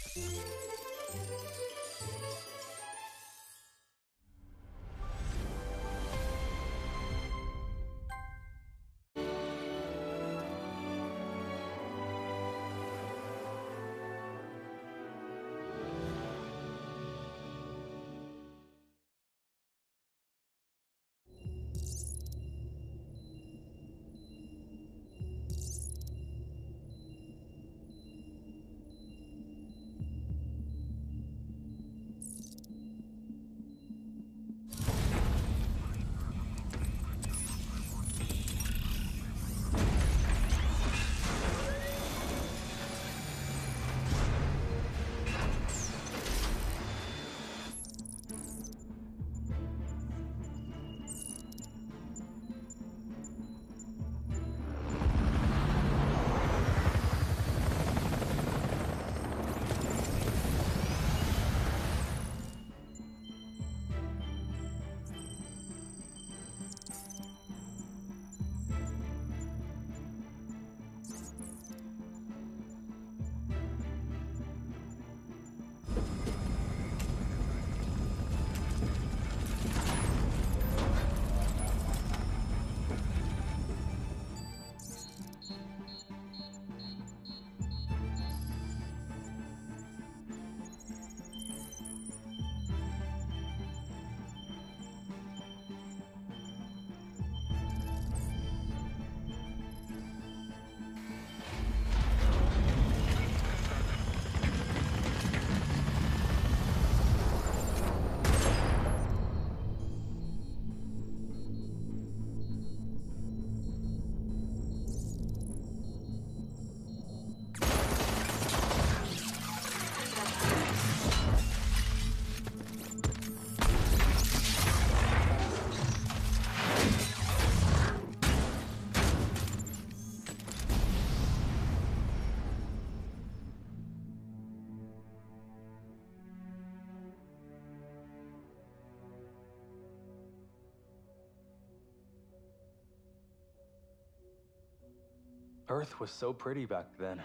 Earth was so pretty back then.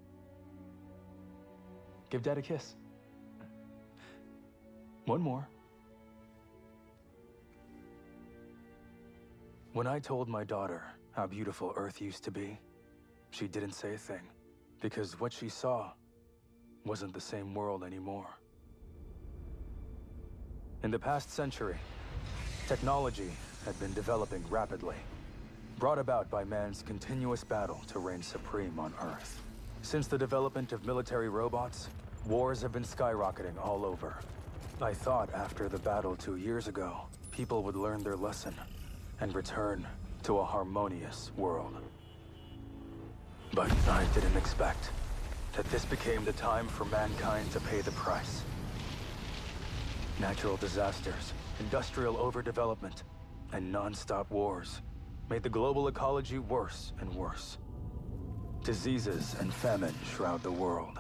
Give Dad a kiss. One more. When I told my daughter how beautiful Earth used to be, she didn't say a thing, because what she saw wasn't the same world anymore. In the past century, technology had been developing rapidly, brought about by man's continuous battle to reign supreme on Earth. Since the development of military robots, wars have been skyrocketing all over. I thought after the battle 2 years ago, people would learn their lesson and return to a harmonious world. But I didn't expect that this became the time for mankind to pay the price. Natural disasters, industrial overdevelopment, and non-stop wars made the global ecology worse and worse. Diseases and famine shroud the world.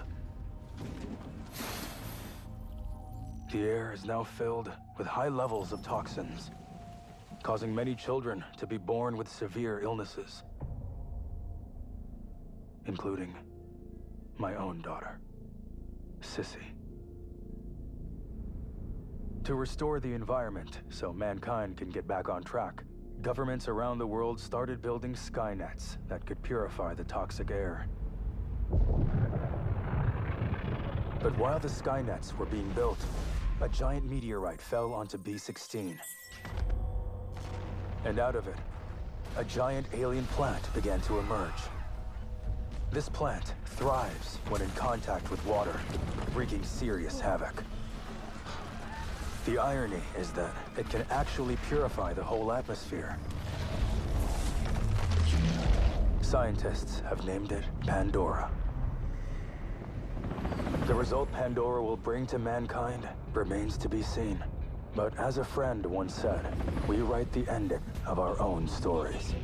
The air is now filled with high levels of toxins, causing many children to be born with severe illnesses, including my own daughter, Sissy. To restore the environment so mankind can get back on track, governments around the world started building Skynets that could purify the toxic air. But while the Skynets were being built, a giant meteorite fell onto B-16. And out of it, a giant alien plant began to emerge. This plant thrives when in contact with water, wreaking serious havoc. The irony is that it can actually purify the whole atmosphere. Scientists have named it Pandora. The result Pandora will bring to mankind remains to be seen. But as a friend once said, we write the ending of our own stories.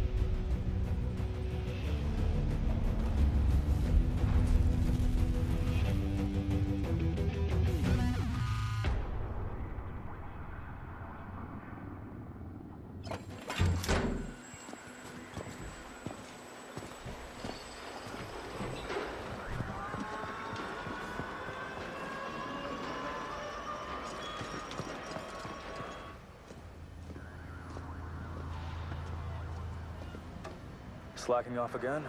Slacking off again?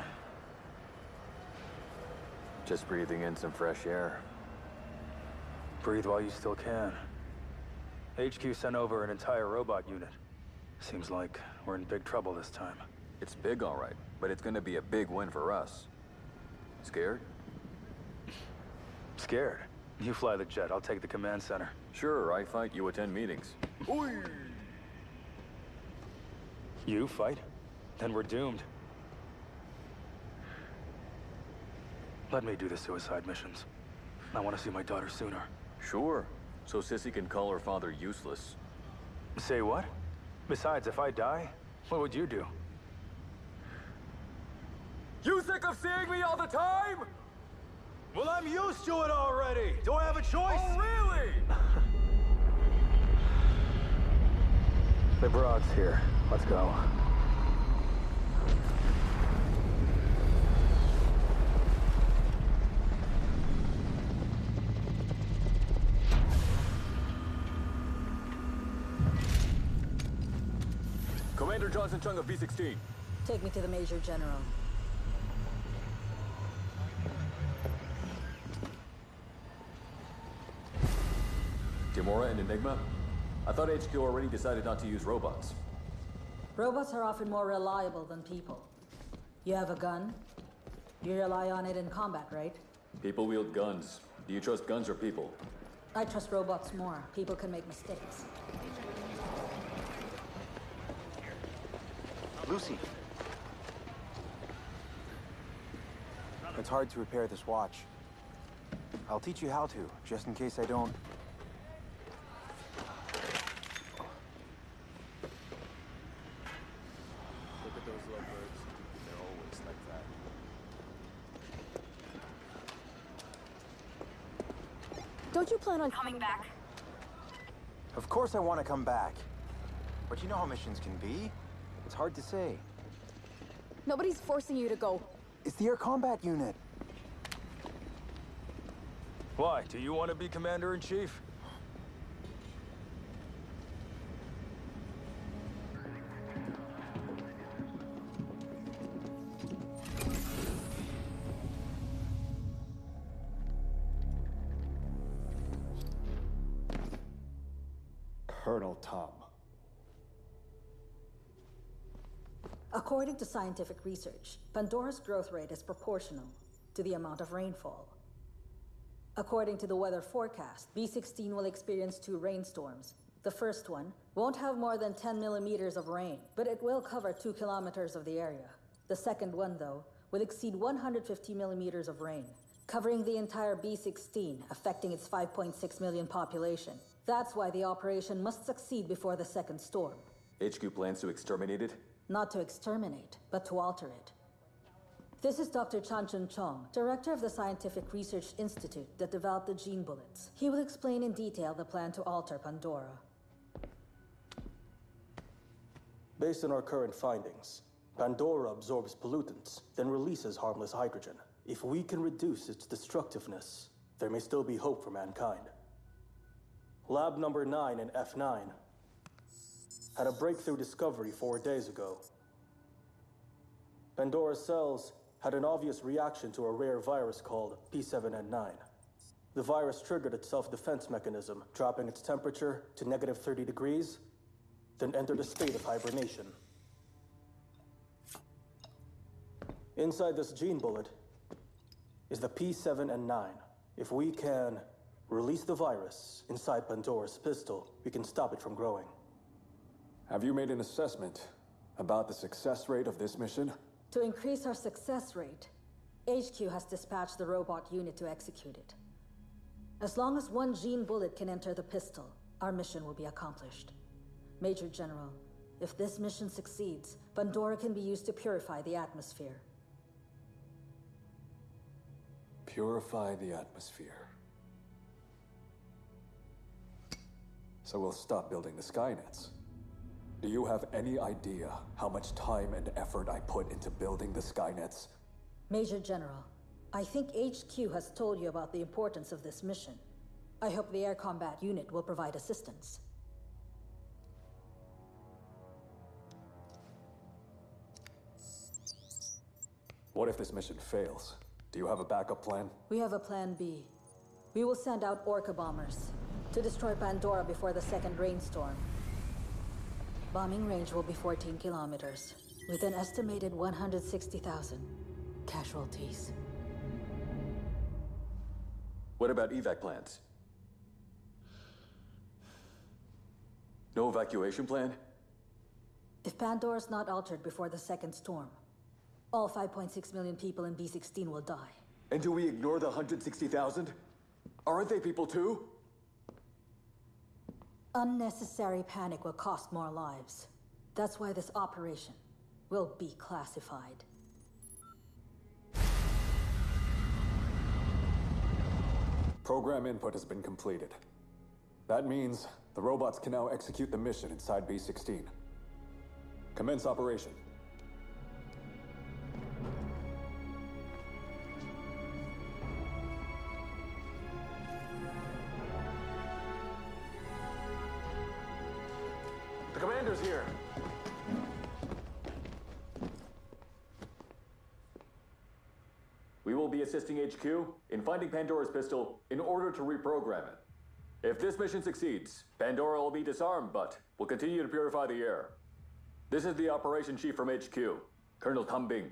Just breathing in some fresh air. Breathe while you still can. HQ sent over an entire robot unit. Seems like we're in big trouble this time. It's big, all right, but it's gonna be a big win for us. Scared? Scared? You fly the jet, I'll take the command center. Sure, I fight, you attend meetings. Oi! You fight? Then we're doomed. Let me do the suicide missions. I want to see my daughter sooner. Sure, so Sissy can call her father useless. Say what? Besides, if I die, what would you do? You sick of seeing me all the time? Well, I'm used to it already! Do I have a choice? Oh, really? The Broad's here. Let's go. Commander Johnson Chung of B-16. Take me to the Major General. Gamora and Enigma? I thought HQ already decided not to use robots. Robots are often more reliable than people. You have a gun? You rely on it in combat, right? People wield guns. Do you trust guns or people? I trust robots more. People can make mistakes. Lucy. It's hard to repair this watch. I'll teach you how to, just in case I don't. Look at those lovebirds. They're always like that. Don't you plan on coming back? Of course I want to come back. But you know how missions can be. It's hard to say. Nobody's forcing you to go. It's the Air Combat Unit. Why? Do you want to be Commander-in-Chief? Colonel Tom. According to scientific research, Pandora's growth rate is proportional to the amount of rainfall. According to the weather forecast, B-16 will experience 2 rainstorms. The first one won't have more than 10 millimeters of rain, but it will cover 2 kilometers of the area. The second one, though, will exceed 150 millimeters of rain, covering the entire B-16, affecting its 5.6 million population. That's why the operation must succeed before the second storm. HQ plans to exterminate it? Not to exterminate, but to alter it. This is Dr. Chan-Chun Chong, director of the Scientific Research Institute that developed the gene bullets. He will explain in detail the plan to alter Pandora. Based on our current findings, Pandora absorbs pollutants, then releases harmless hydrogen. If we can reduce its destructiveness, there may still be hope for mankind. Lab number 9 in F9 had a breakthrough discovery 4 days ago. Pandora's cells had an obvious reaction to a rare virus called P7N9. The virus triggered its self-defense mechanism, dropping its temperature to -30 degrees, then entered a state of hibernation. Inside this gene bullet is the P7N9. If we can release the virus inside Pandora's pistol, we can stop it from growing. Have you made an assessment about the success rate of this mission? To increase our success rate, HQ has dispatched the robot unit to execute it. As long as 1 gene bullet can enter the pistol, our mission will be accomplished. Major General, if this mission succeeds, Pandora can be used to purify the atmosphere. Purify the atmosphere. So we'll stop building the Skynets. Do you have any idea how much time and effort I put into building the Skynets? Major General, I think HQ has told you about the importance of this mission. I hope the Air Combat Unit will provide assistance. What if this mission fails? Do you have a backup plan? We have a plan B. We will send out Orca bombers to destroy Pandora before the second rainstorm. Bombing range will be 14 kilometers, with an estimated 160,000 casualties. What about evac plans? No evacuation plan? If Pandora's not altered before the second storm, all 5.6 million people in B-16 will die. And do we ignore the 160,000? Aren't they people too? Unnecessary panic will cost more lives. That's why this operation will be classified. Program input has been completed. That means the robots can now execute the mission inside B-16. Commence operation. The commander's here. We will be assisting HQ in finding Pandora's pistol in order to reprogram it. If this mission succeeds, Pandora will be disarmed, but will continue to purify the air. This is the operation chief from HQ, Colonel Tam Bing.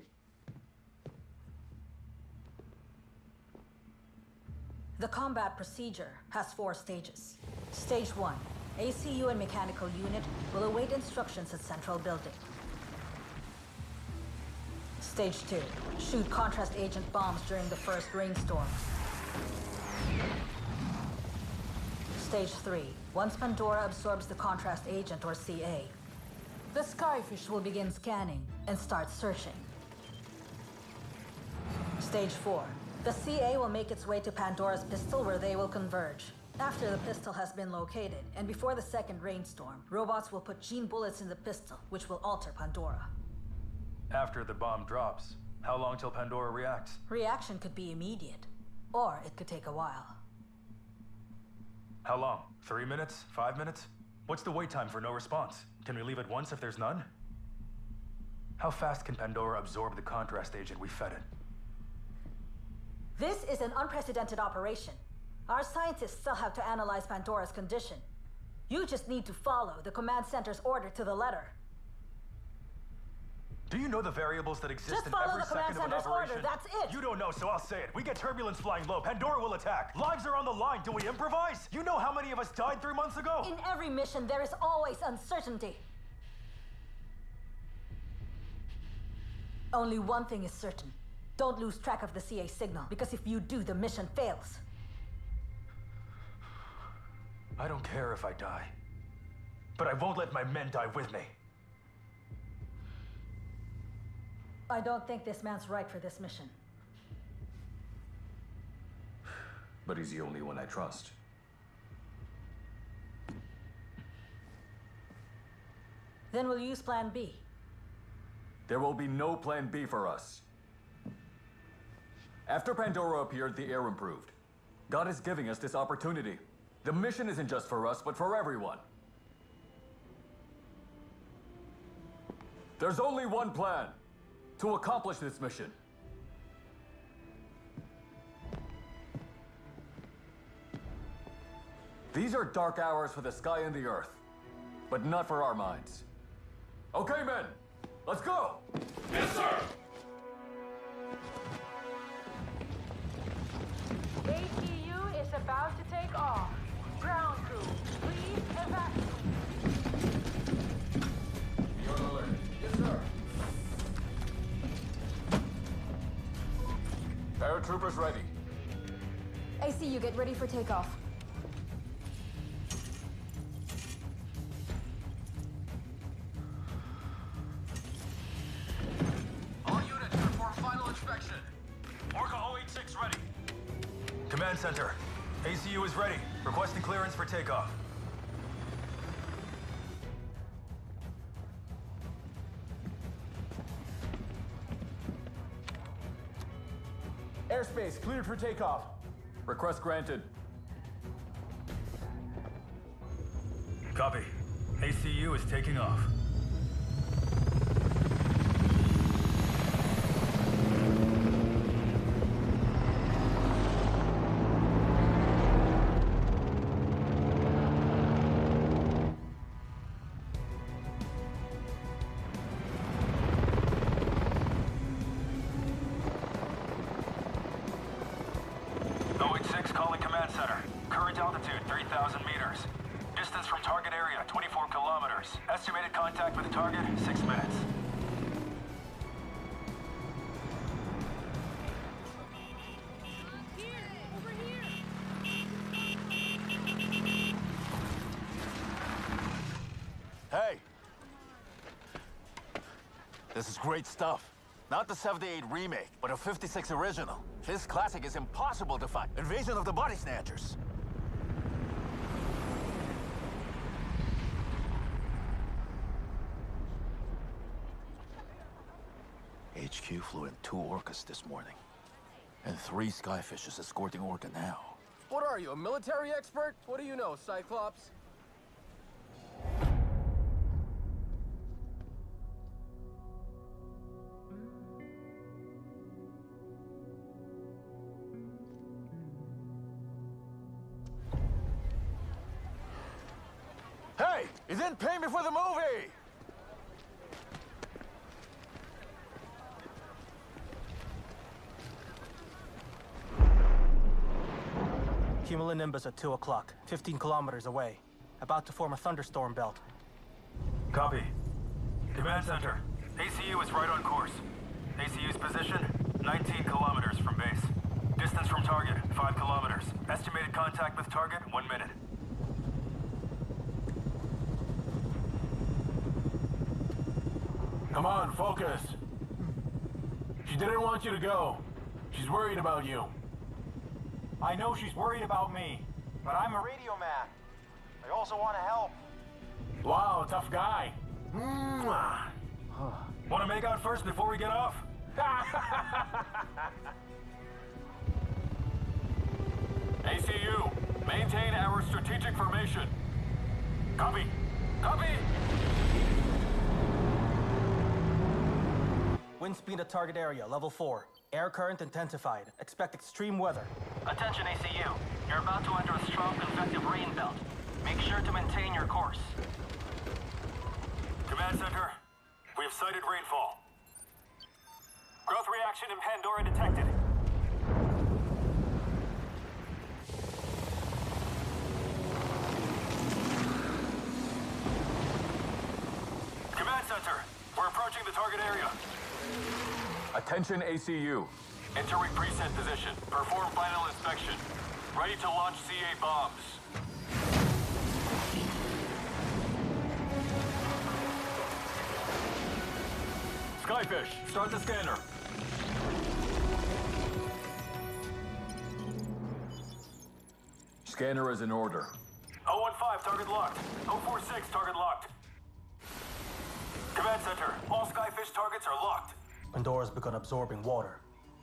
The combat procedure has 4 stages. Stage 1, ACU and mechanical unit will await instructions at central building. Stage 2, shoot contrast agent bombs during the first rainstorm. Stage 3, once Pandora absorbs the contrast agent or CA, the Skyfish will begin scanning and start searching. Stage 4, the CA will make its way to Pandora's pistol where they will converge. After the pistol has been located, and before the second rainstorm, robots will put gene bullets in the pistol, which will alter Pandora. After the bomb drops, how long till Pandora reacts? Reaction could be immediate, or it could take a while. How long? 3 minutes? 5 minutes? What's the wait time for no response? Can we leave at once if there's none? How fast can Pandora absorb the contrast agent we fed it? This is an unprecedented operation. Our scientists still have to analyze Pandora's condition. You just need to follow the command center's order to the letter. Do you know the variables that exist Just in follow every the command second of an center's operation? order, that's it! You don't know, so I'll say it. We get turbulence flying low. Pandora will attack. Lives are on the line. Do we improvise? You know how many of us died 3 months ago? In every mission, there is always uncertainty. Only one thing is certain. Don't lose track of the CA signal, because if you do, the mission fails. I don't care if I die. But I won't let my men die with me. I don't think this man's right for this mission. But he's the only one I trust. Then we'll use Plan B. There will be no plan B for us. After Pandora appeared, the air improved. God is giving us this opportunity. The mission isn't just for us, but for everyone. There's only one plan to accomplish this mission. These are dark hours for the sky and the earth, but not for our minds. Okay, men, let's go! Yes, sir! ATU is about to take off. Ground crew, please evacuate. You're alert. Yes, sir. Paratroopers ready. ACU, get ready for takeoff. All units report final inspection. Orca 086 ready. Command center. ACU is ready. Requesting clearance for takeoff. Airspace cleared for takeoff. Request granted. Copy. ACU is taking off. Distance from target area, 24 kilometers. Estimated contact with the target, 6 minutes. Hey! This is great stuff. Not the 78 remake, but a 56 original. This classic is impossible to find. Invasion of the Body Snatchers. HQ flew in 2 Orcas this morning. And 3 Skyfishes escorting Orca now. What are you, a military expert? What do you know, Cyclops? Hey! You didn't pay me for the movie! Cumulonimbus at 2 o'clock, 15 kilometers away. About to form a thunderstorm belt. Copy. Command center. ACU is right on course. ACU's position, 19 kilometers from base. Distance from target, 5 kilometers. Estimated contact with target, 1 minute. Come on, focus. She didn't want you to go. She's worried about you. I know she's worried about me, but I'm a radio man. I also want to help. Wow, tough guy. Want to make out first before we get off? ACU, maintain our strategic formation. Copy. Copy! Wind speed at target area, level 4. Air current intensified. Expect extreme weather. Attention ACU. You're about to enter a strong convective rain belt. Make sure to maintain your course. Command center, we have sighted rainfall. Growth reaction in Pandora detected. Command center, we're approaching the target area. Attention ACU. Entering preset position. Perform final inspection. Ready to launch CA bombs. Skyfish, start the scanner. Scanner is in order. 015, target locked. 046, target locked. Command center, all Skyfish targets are locked. Pandora's begun absorbing water.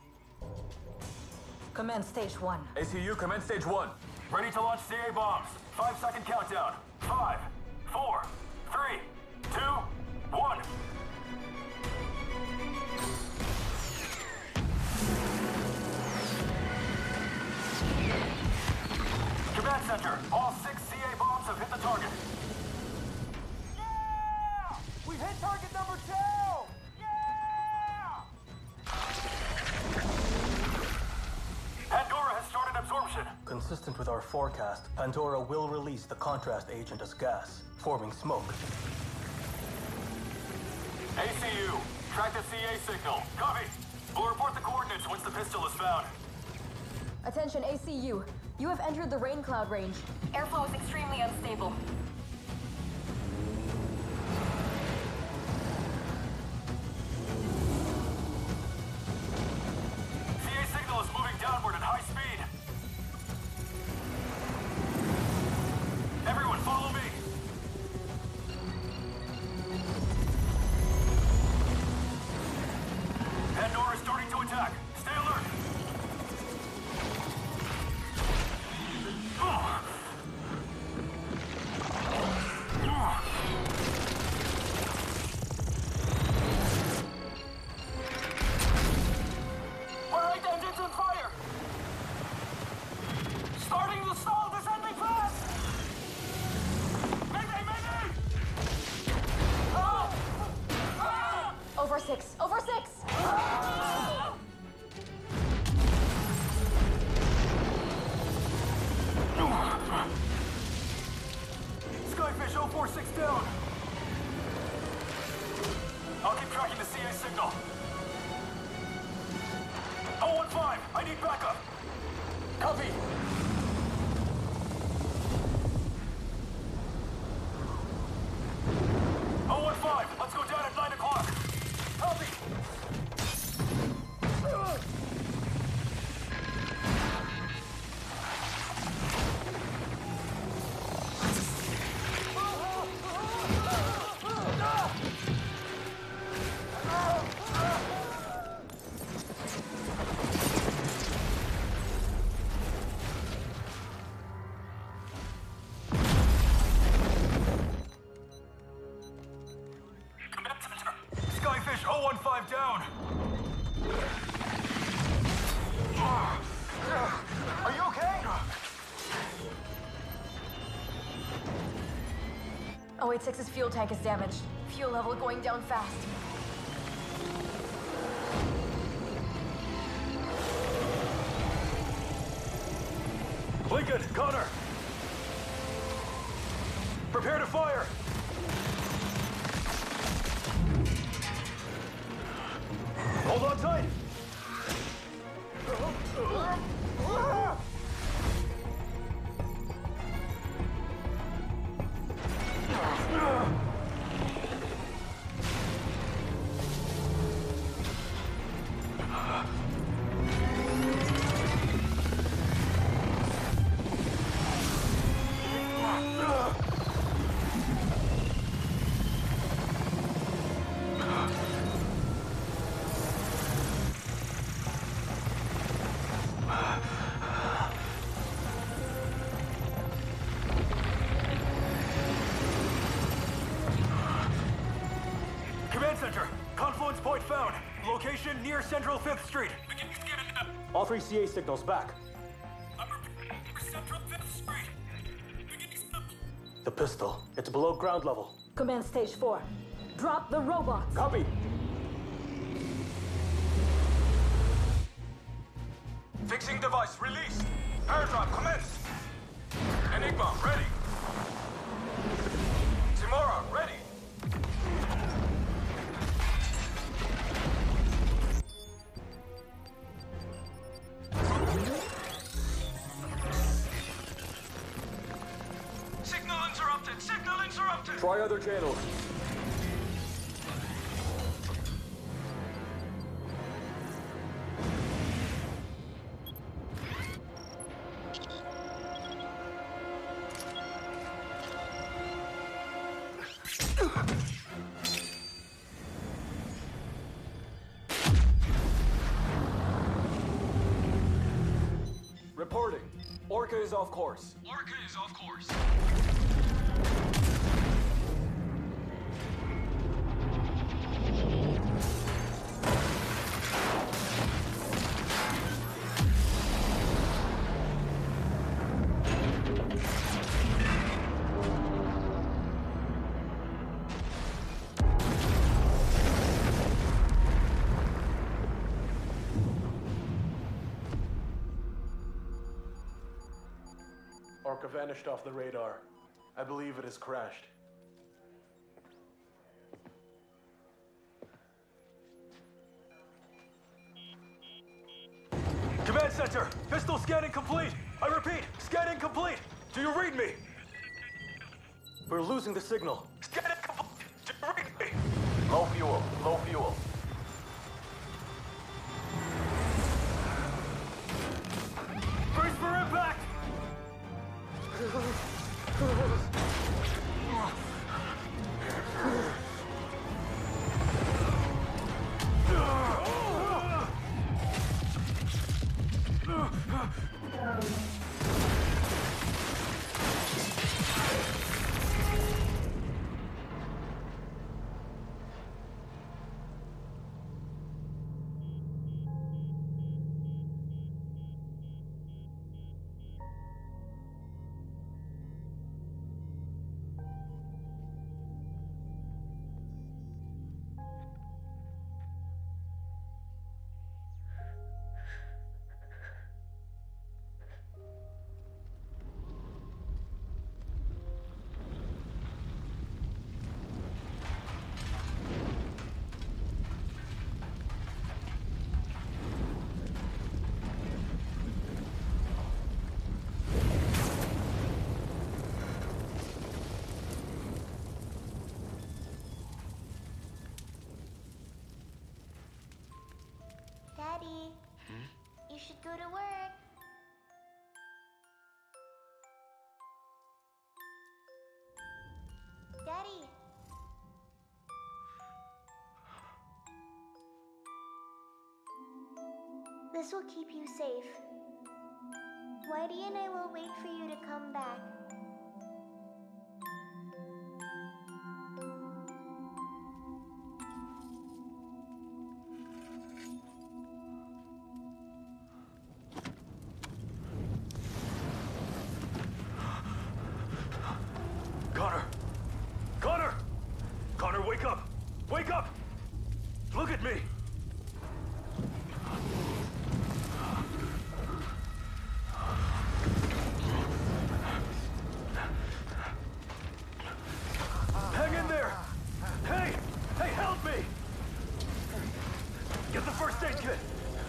Commence stage 1. ACU, commence stage 1. Ready to launch CA bombs. 5-second countdown. 5, 4, 3, 2, 1. Command center, all 6 CA bombs have hit the target. Yeah! We've hit target number 2! Pandora has started absorption. Consistent with our forecast, Pandora will release the contrast agent as gas, forming smoke. ACU, track the CA signal. Copy. We'll report the coordinates once the pistol is found. Attention ACU. You have entered the rain cloud range. Airflow is extremely unstable. CA signal is moving downward at high speed. Everyone, follow me. Pandora is starting to attack. Stay alert. Right engines on fire! Starting the stall, descending fast! Mayday, mayday! Ah! Ah! Over 6. Over 6! Ah! Skyfish 046 down. I'll keep tracking the CA signal. 015, I need backup. Copy. Let's go down at 9 o'clock. Copy. Skyfish 015 down. Are you okay? 086's fuel tank is damaged. Fuel level going down fast. Lincoln, Connor! Prepare to fire! Hold on tight! Command Center, confluence point found. Location near Central 5th Street. All 3 CA signals back. Central 5th Street. The pistol. It's below ground level. Command Stage 4. Drop the robots. Copy. Fixing device released. Airdrop commenced. Enigma ready. Timora ready. Signal interrupted. Signal interrupted. Try other channels. Reporting. Orca is off course. Orca is off course. Orca vanished off the radar. I believe it has crashed. Command Center, pistol scanning complete. I repeat, scanning complete. Do you read me? We're losing the signal. Scanning complete. Do you read me? Low fuel. Low fuel. Brace for impact. Daddy! This will keep you safe. Whitey and I will wait for you to come back. Connor! Connor! Connor, wake up! Wake up! Look at me! Hang in there! Hey! Hey, help me! Get the first aid kit!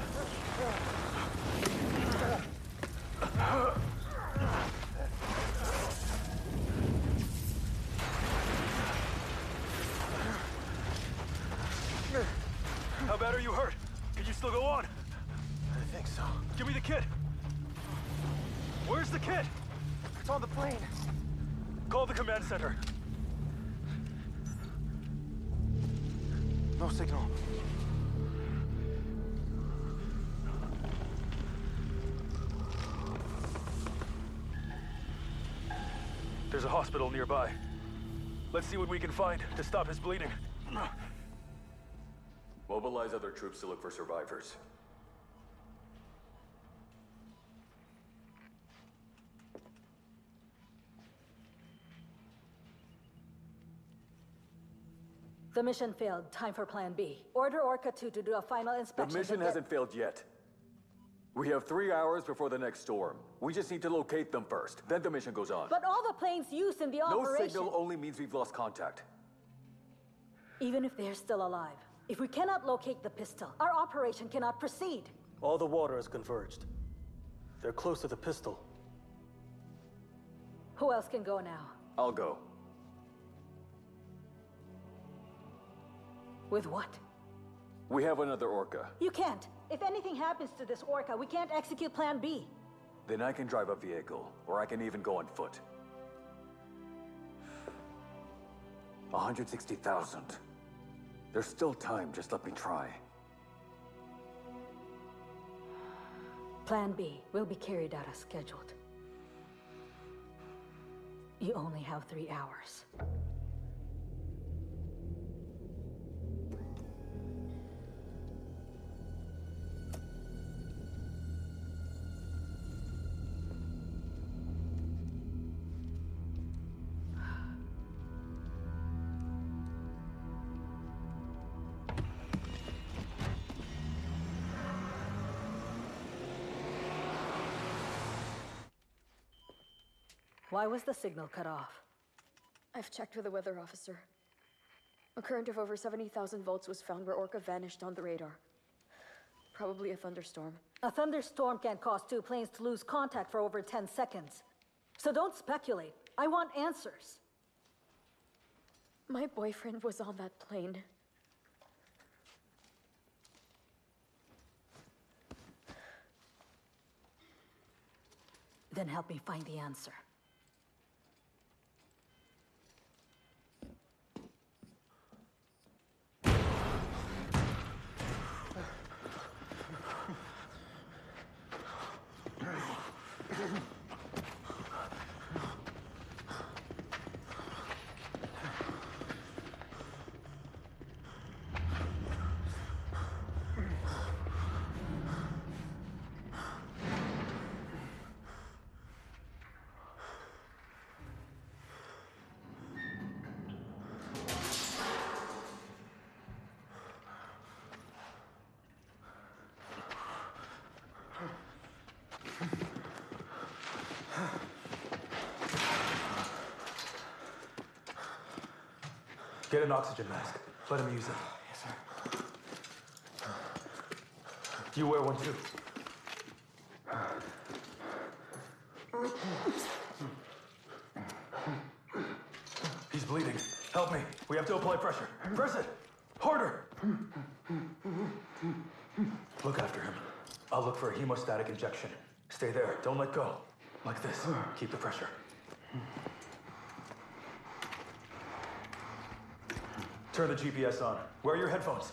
How bad are you hurt? Can you still go on? I think so. Give me the kit! Where's the kit? It's on the plane. Call the command center. No signal. There's a hospital nearby. Let's see what we can find to stop his bleeding. Mobilize other troops to look for survivors. The mission failed. Time for Plan B. Order Orca 2 to do a final The inspection. mission hasn't failed yet. We have 3 hours before the next storm. We just need to locate them first. Then the mission goes on. But all the planes used in the No operation... signal only means we've lost contact. Even if they're still alive, if we cannot locate the pistol, our operation cannot proceed. All the water has converged. They're close to the pistol. Who else can go now? I'll go. With what? We have another Orca. You can't. If anything happens to this Orca, we can't execute Plan B. Then I can drive a vehicle, or I can even go on foot. 160,000. There's still time, just let me try. Plan B will be carried out as scheduled. You only have 3 hours. Why was the signal cut off? I've checked with the weather officer. A current of over 70,000 volts was found where Orca vanished on the radar. Probably a thunderstorm. A thunderstorm can cause 2 planes to lose contact for over 10 seconds. So don't speculate. I want answers. My boyfriend was on that plane. Then help me find the answer. Get an oxygen mask. Let him use it. Yes, sir. You wear one too. He's bleeding. Help me. We have to apply pressure. Press it. Harder. Look after him. I'll look for a hemostatic injection. Stay there. Don't let go. Like this. Keep the pressure. Turn the GPS on. Wear your headphones.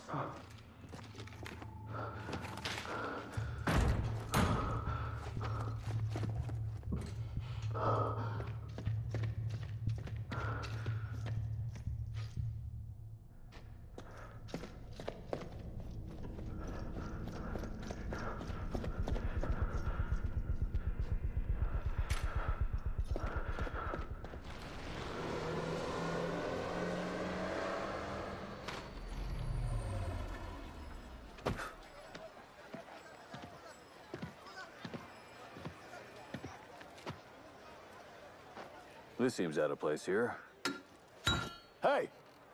This seems out of place here. Hey!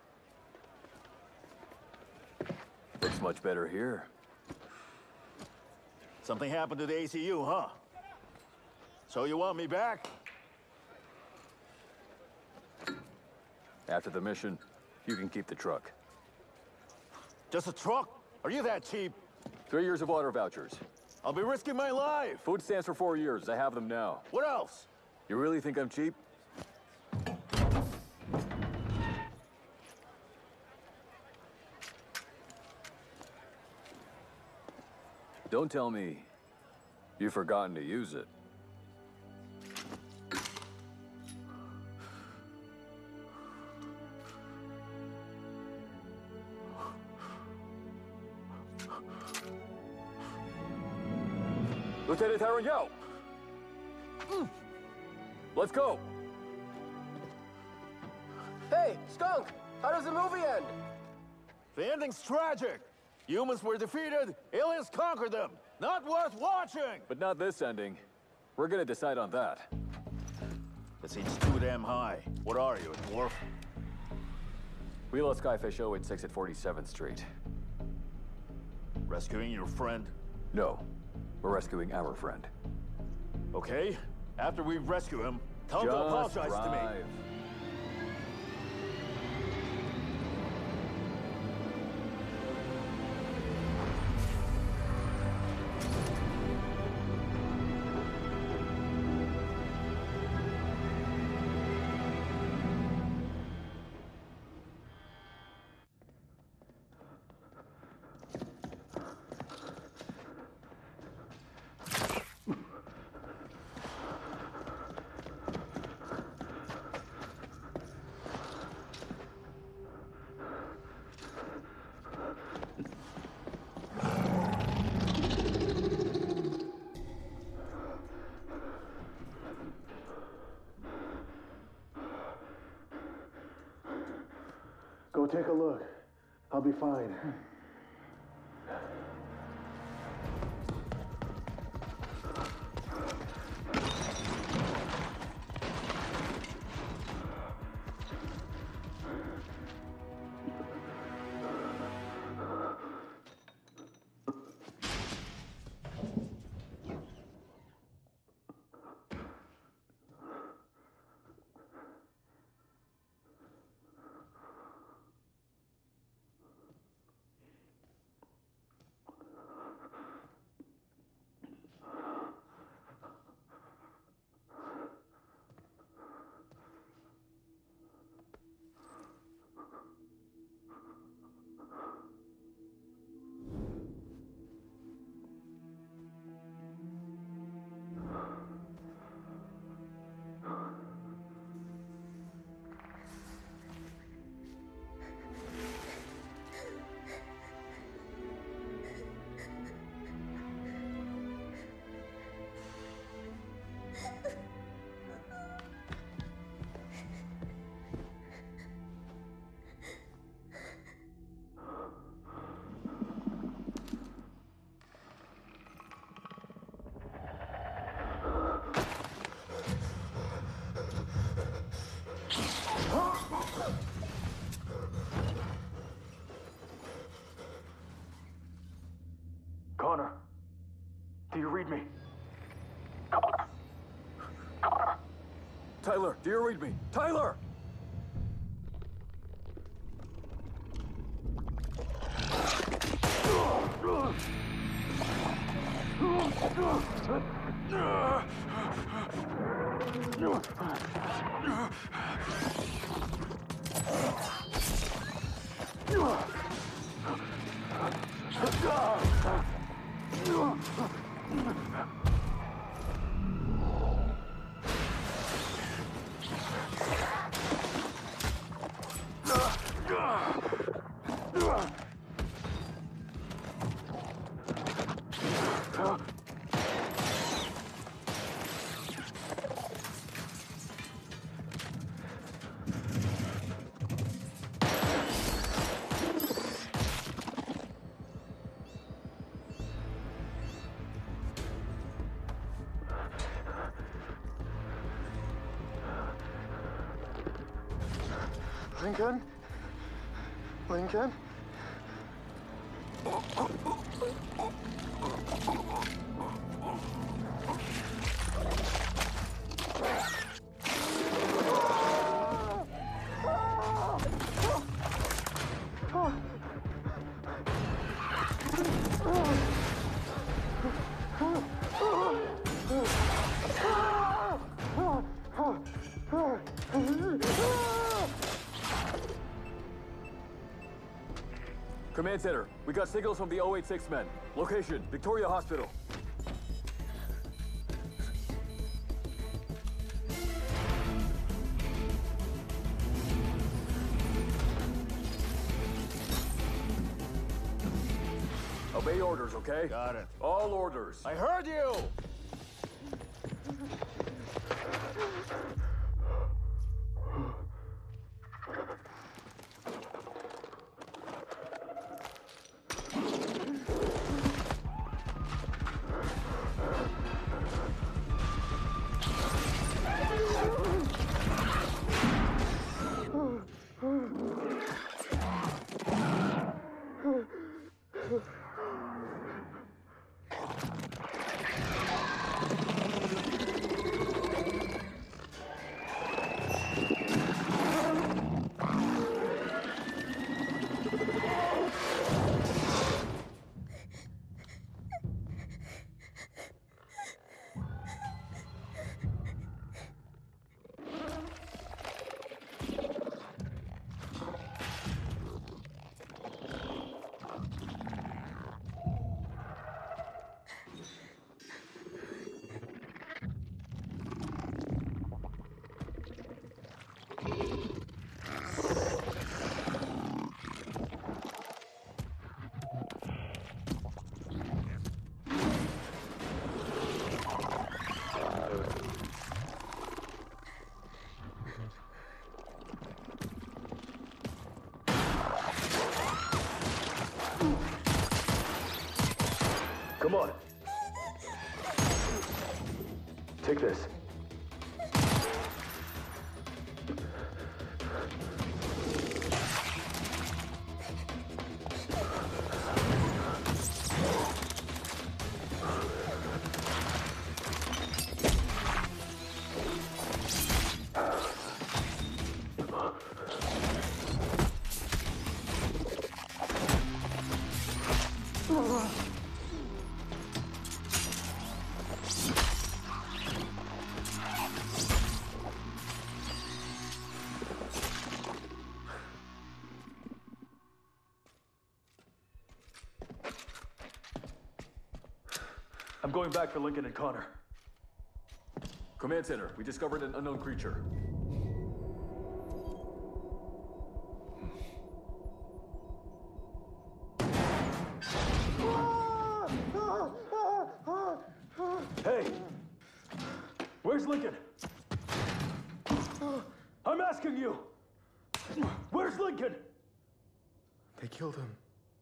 Looks much better here. Something happened to the ACU, huh? So you want me back? After the mission, you can keep the truck. Just a truck? Are you that cheap? 3 years of water vouchers. I'll be risking my life. Food stamps for 4 years. I have them now. What else? You really think I'm cheap? Don't tell me you've forgotten to use it. Lieutenant Tyron Yao! Let's go! Hey, Skunk! How does the movie end? The ending's tragic. Humans were defeated, aliens conquered them. Not worth watching! But not this ending. We're gonna decide on that. This seems too damn high. What are you, a dwarf? We lost Skyfish 086 at 47th Street. Rescuing your friend? No. We're rescuing our friend. Okay. After we rescue him, tell him to Just apologize to me. drive. Go take a look. I'll be fine. Connor, do you read me? Tyler, do you read me? Tyler! Lincoln? Lincoln? Command Center, we got signals from the 086 men. Location, Victoria Hospital. Obey orders, okay? Got it. All orders. I heard you! Come on. Take this. I'm going back for Lincoln and Connor. Command Center, we discovered an unknown creature. Hey! Where's Lincoln? I'm asking you! Where's Lincoln? They killed him.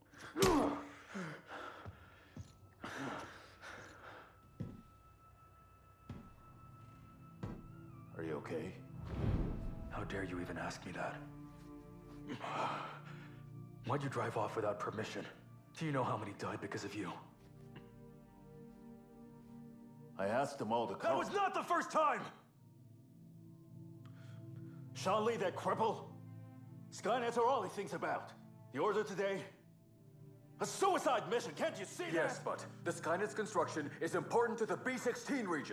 Are you okay? How dare you even ask me that? Why'd you drive off without permission? Do you know how many died because of you? I asked them all to come. That was not the first time! Sean Lee, that cripple? Skynet's are all he thinks about. The order today? A suicide mission, can't you see that? Yes, but the Skynet's construction is important to the B-16 region.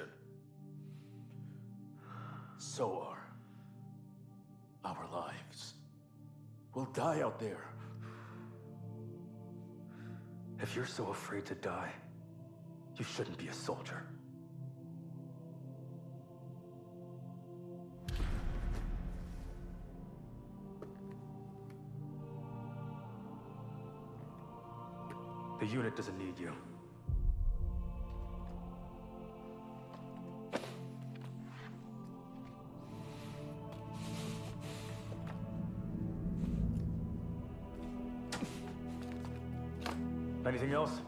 So are our lives. We'll die out there. If you're so afraid to die, you shouldn't be a soldier. The unit doesn't need you. Anything else?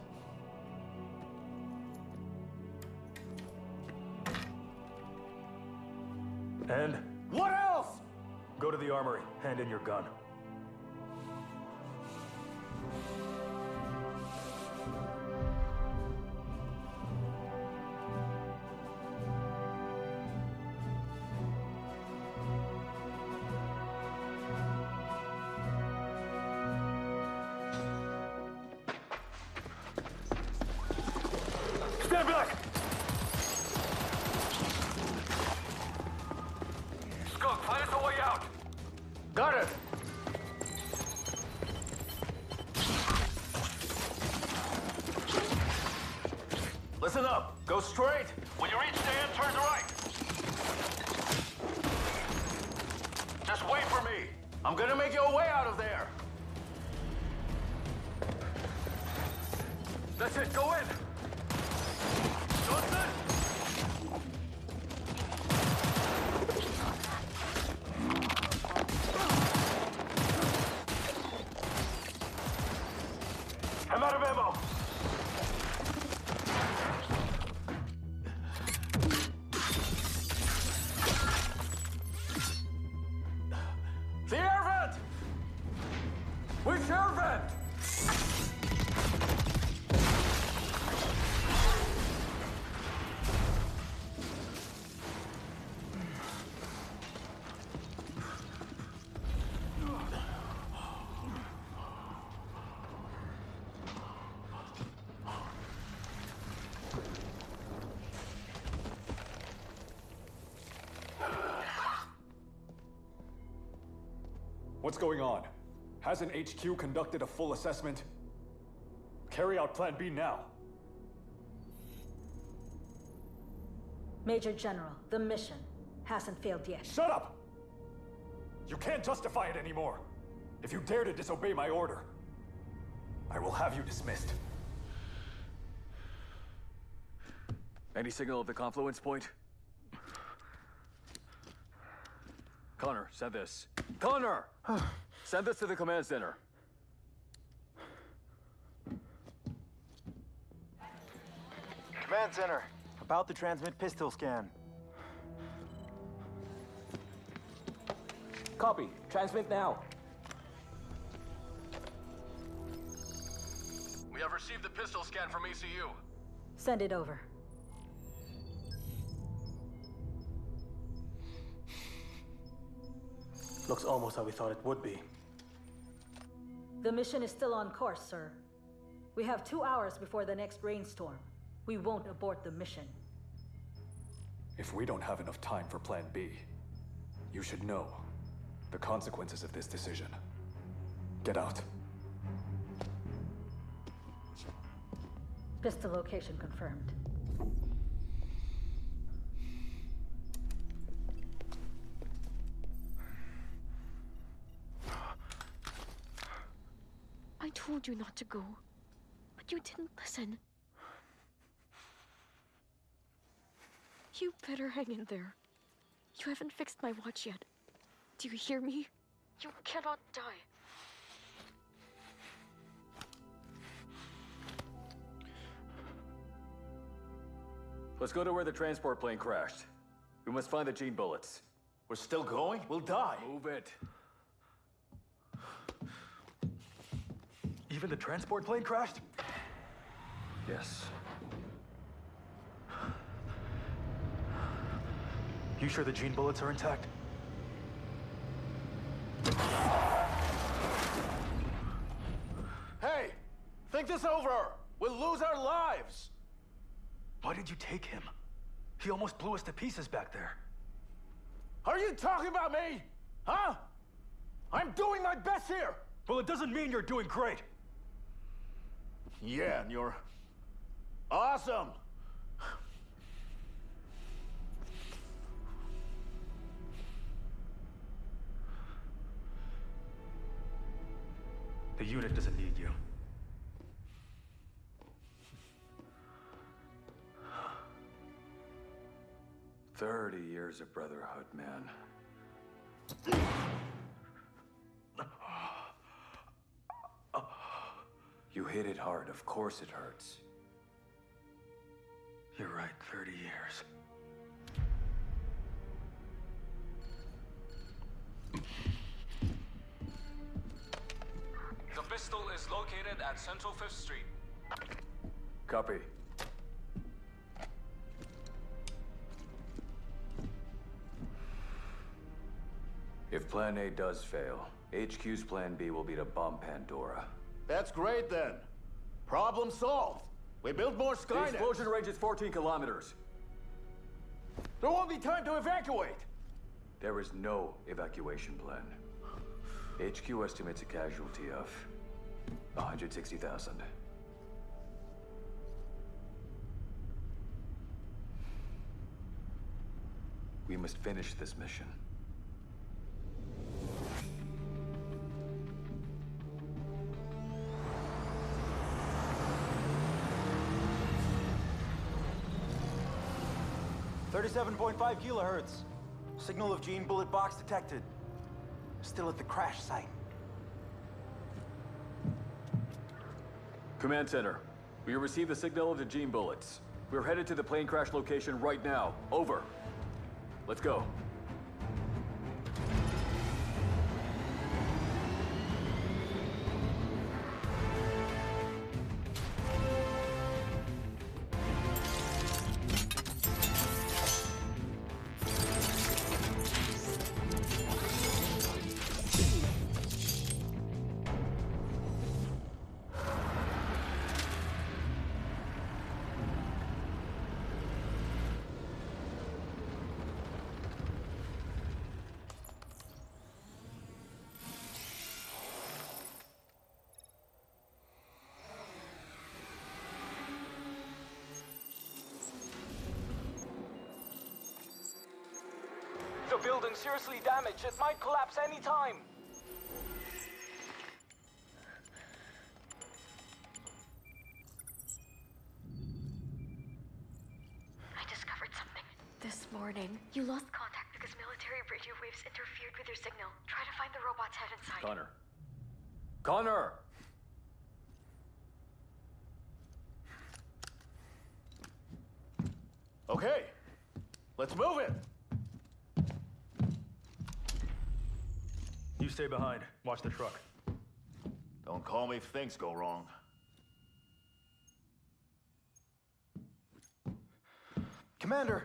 And? What else? Go to the armory. Hand in your gun. Stand back! Skunk, find us a way out! Got it! Listen up! Go straight! When you reach the end, turn to right! Just wait for me! I'm gonna make you a way out of there! That's it, go in! Johnson! I'm out of ammo! The air vent! Which air vent? What's going on? Hasn't HQ conducted a full assessment? Carry out Plan B now. Major General, the mission hasn't failed yet. Shut up! You can't justify it anymore. If you dare to disobey my order, I will have you dismissed. Any signal of the confluence point? Connor, send this. Connor! Send this to the command center. Command center, about to transmit pistol scan. Copy. Transmit now. We have received the pistol scan from ECU. Send it over. Looks almost how we thought it would be. The mission is still on course, sir. We have 2 hours before the next rainstorm. We won't abort the mission. If we don't have enough time for Plan B, you should know the consequences of this decision. Get out. Pistol location confirmed. I told you not to go, but you didn't listen. You better hang in there. You haven't fixed my watch yet. Do you hear me? You cannot die. Let's go to where the transport plane crashed. We must find the gene bullets. We're still going? We'll die. Move it. Even the transport plane crashed? Yes. You sure the gene bullets are intact? Hey! Think this over! We'll lose our lives! Why did you take him? He almost blew us to pieces back there. Are you talking about me? Huh? I'm doing my best here! Well, it doesn't mean you're doing great. Yeah, and you're awesome! The unit doesn't need you. "30 years of brotherhood, man. You hit it hard, of course it hurts. You're right, 30 years. The pistol is located at Central 5th Street. Copy. If Plan A does fail, HQ's Plan B will be to bomb Pandora. That's great then. Problem solved. We build more The Skynet. explosion range is 14 kilometers. There won't be time to evacuate. There is no evacuation plan. HQ estimates a casualty of 160,000. We must finish this mission. $37.5 kilohertz. Signal of Gene bullet box detected. Still at the crash site. Command Center, we received the signal of the Gene bullets. We're headed to the plane crash location right now. Over. Let's go. The building's seriously damaged. It might collapse any time. I discovered something. This morning, you lost contact because military radio waves interfered with your signal. Try to find the robot's head inside. Connor. Connor! Okay, let's move it. You stay behind. Watch the truck. Don't call me if things go wrong. Commander!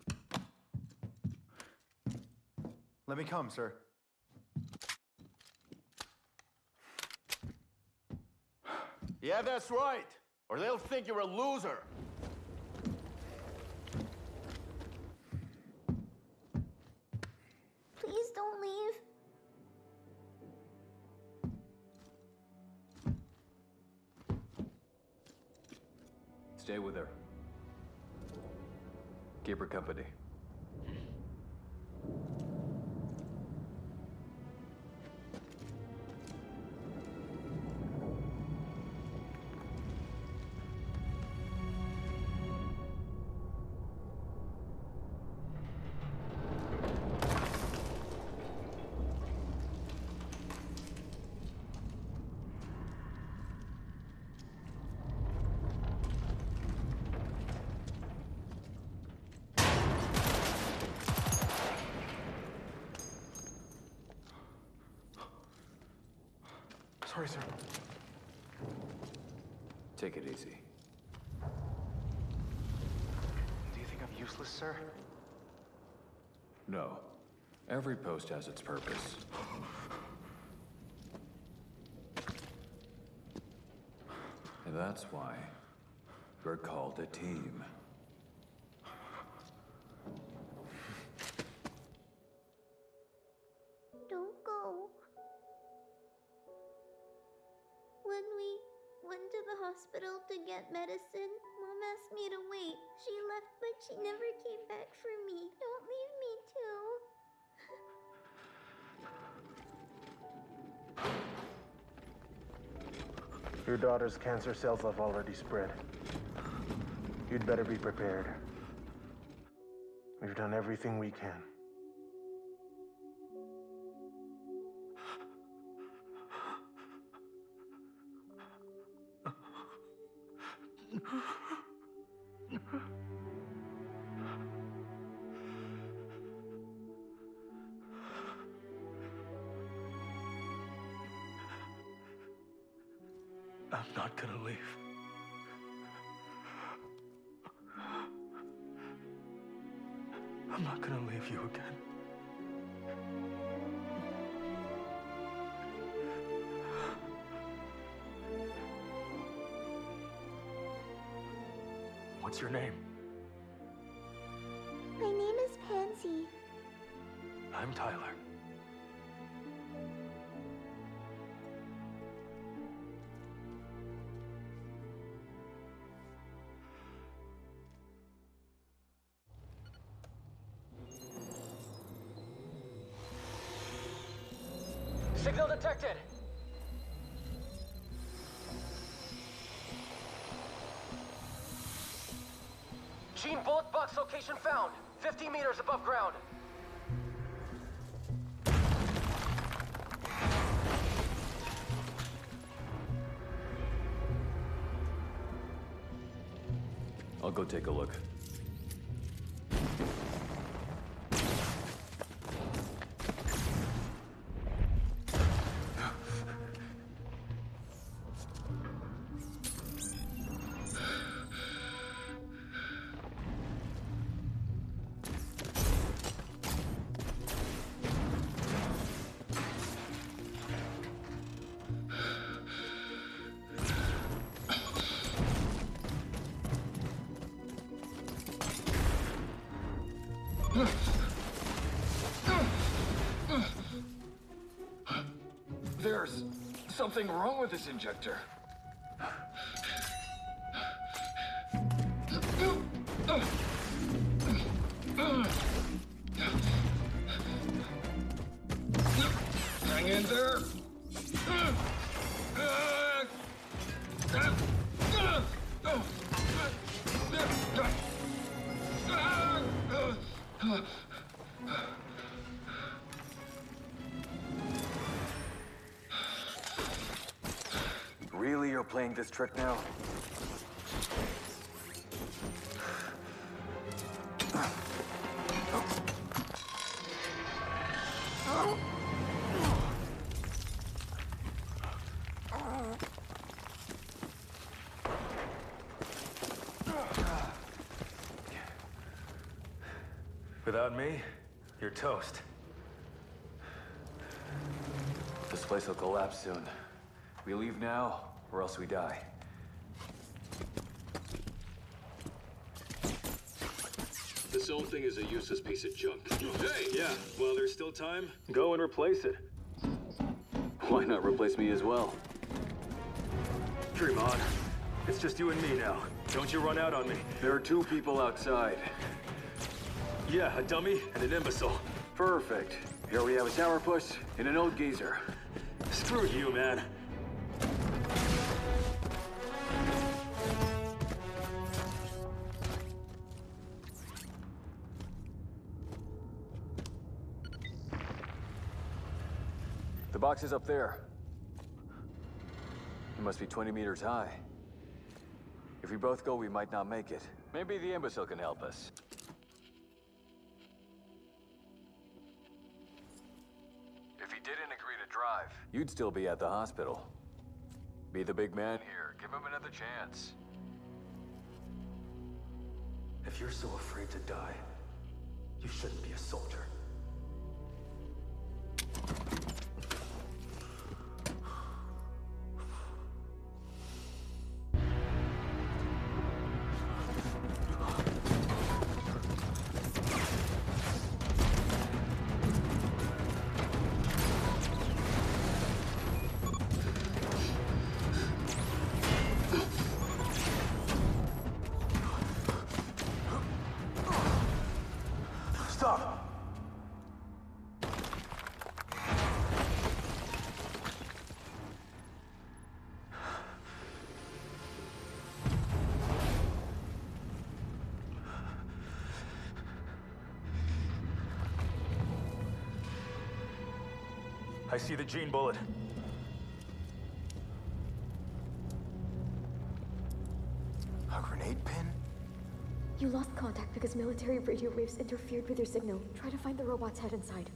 Let me come, sir. Yeah, that's right. Or they'll think you're a loser. Please don't leave. Stay with her. Keep her company. Sorry, sir. Take it easy. Do you think I'm useless, sir? No. Every post has its purpose. And that's why we're called a team. Don't go. When we went to the hospital to get medicine. Mom asked me to wait. She left, but she never came back for me. Don't leave me too. Your daughter's cancer cells have already spread. You'd better be prepared. We've done everything we can. I'm not gonna leave. I'm not gonna leave you again. What's your name? My name is Pansy. I'm Tyler. Signal detected! Gene bullet box location found. 50 meters above ground. I'll go take a look. There's something wrong with this injector. Hang in there. Really, you're playing this trick now? Without me, you're toast. This place will collapse soon. We leave now, or else we die. This whole thing is a useless piece of junk. Hey! Yeah, while there's still time, go and replace it. Why not replace me as well? Dream on. It's just you and me now. Don't you run out on me. There are two people outside. Yeah, a dummy and an imbecile. Perfect. Here we have a sourpuss and an old geezer. Screw you, man. The box is up there. It must be 20 meters high. If we both go, we might not make it. Maybe the imbecile can help us. If he didn't agree to drive, you'd still be at the hospital. Be the big man here. Give him another chance. If you're so afraid to die, you shouldn't be a soldier. I see the gene bullet. A grenade pin? You lost contact because military radio waves interfered with your signal. Try to find the robot's head inside.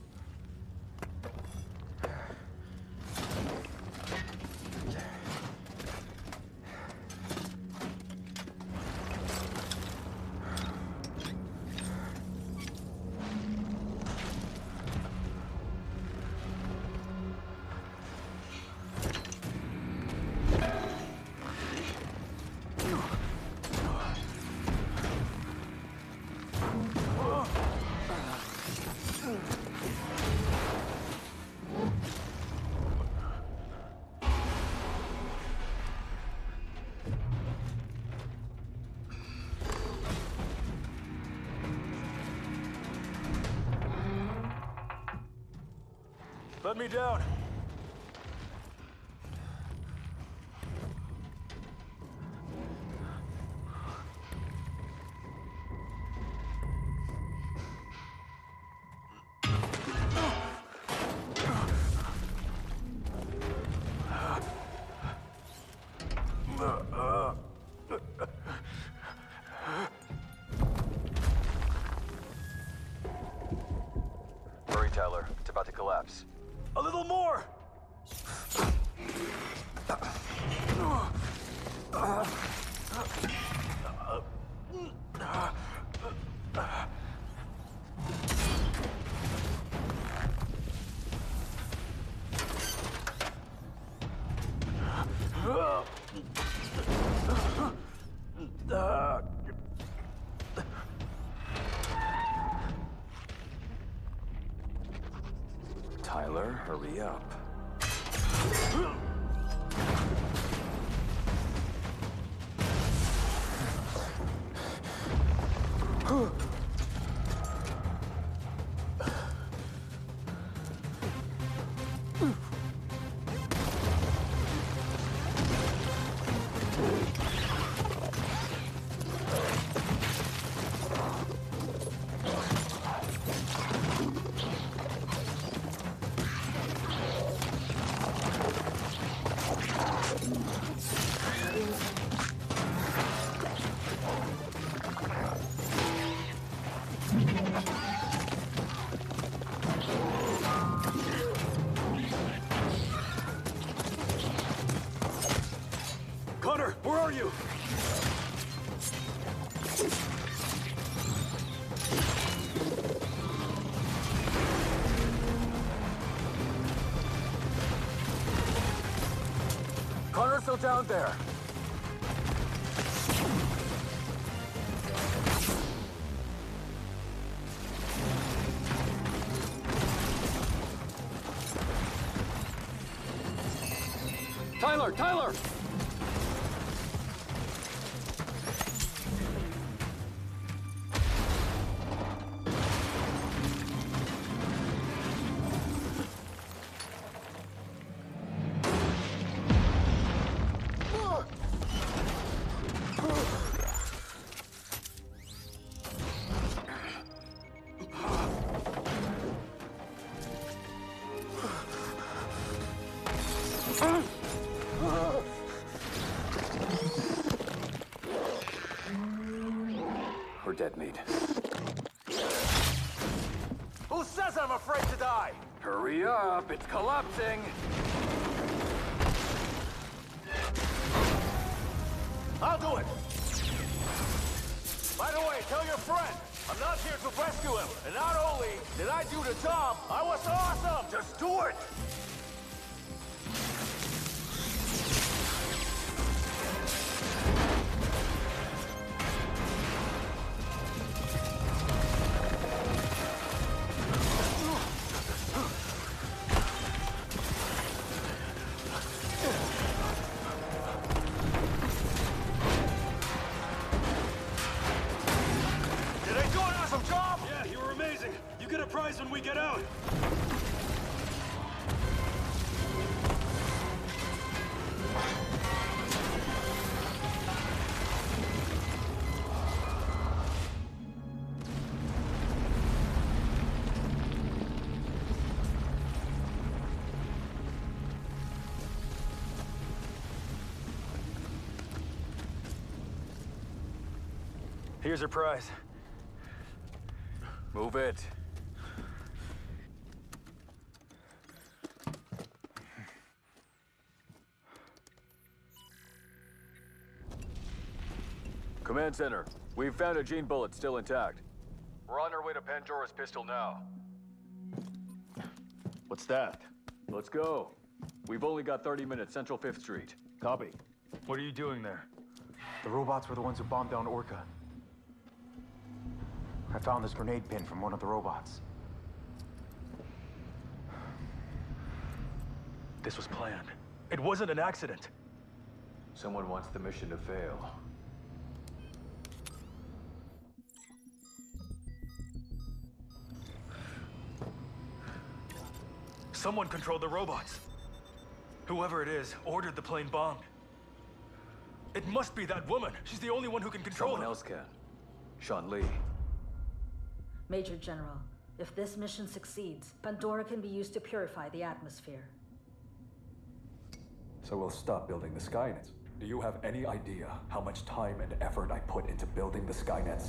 Let me down. Hurry, Tyler. It's about to collapse. A little more! Tyler, hurry up. Connor, where are you? Connor's still down there. Tyler! Tyler! We're dead meat. Who says I'm afraid to die? Hurry up, it's collapsing! I'll do it! By the way, tell your friend, I'm not here to rescue him. And not only did I do the job, I was awesome! Just do it! Did I do an awesome job? Yeah, you were amazing. You get a prize when we get out. Here's your prize. Move it. Command Center, we've found a gene bullet still intact. We're on our way to Pandora's pistol now. What's that? Let's go. We've only got 30 minutes, Central 5th Street. Copy. What are you doing there? The robots were the ones who bombed down Orca. I found this grenade pin from one of the robots. This was planned. It wasn't an accident. Someone wants the mission to fail. Someone controlled the robots. Whoever it is ordered the plane bombed. It must be that woman. She's the only one who can control Someone them. else can. Sean Lee. Major General, if this mission succeeds, Pandora can be used to purify the atmosphere. So we'll stop building the Skynets. Do you have any idea how much time and effort I put into building the Skynets?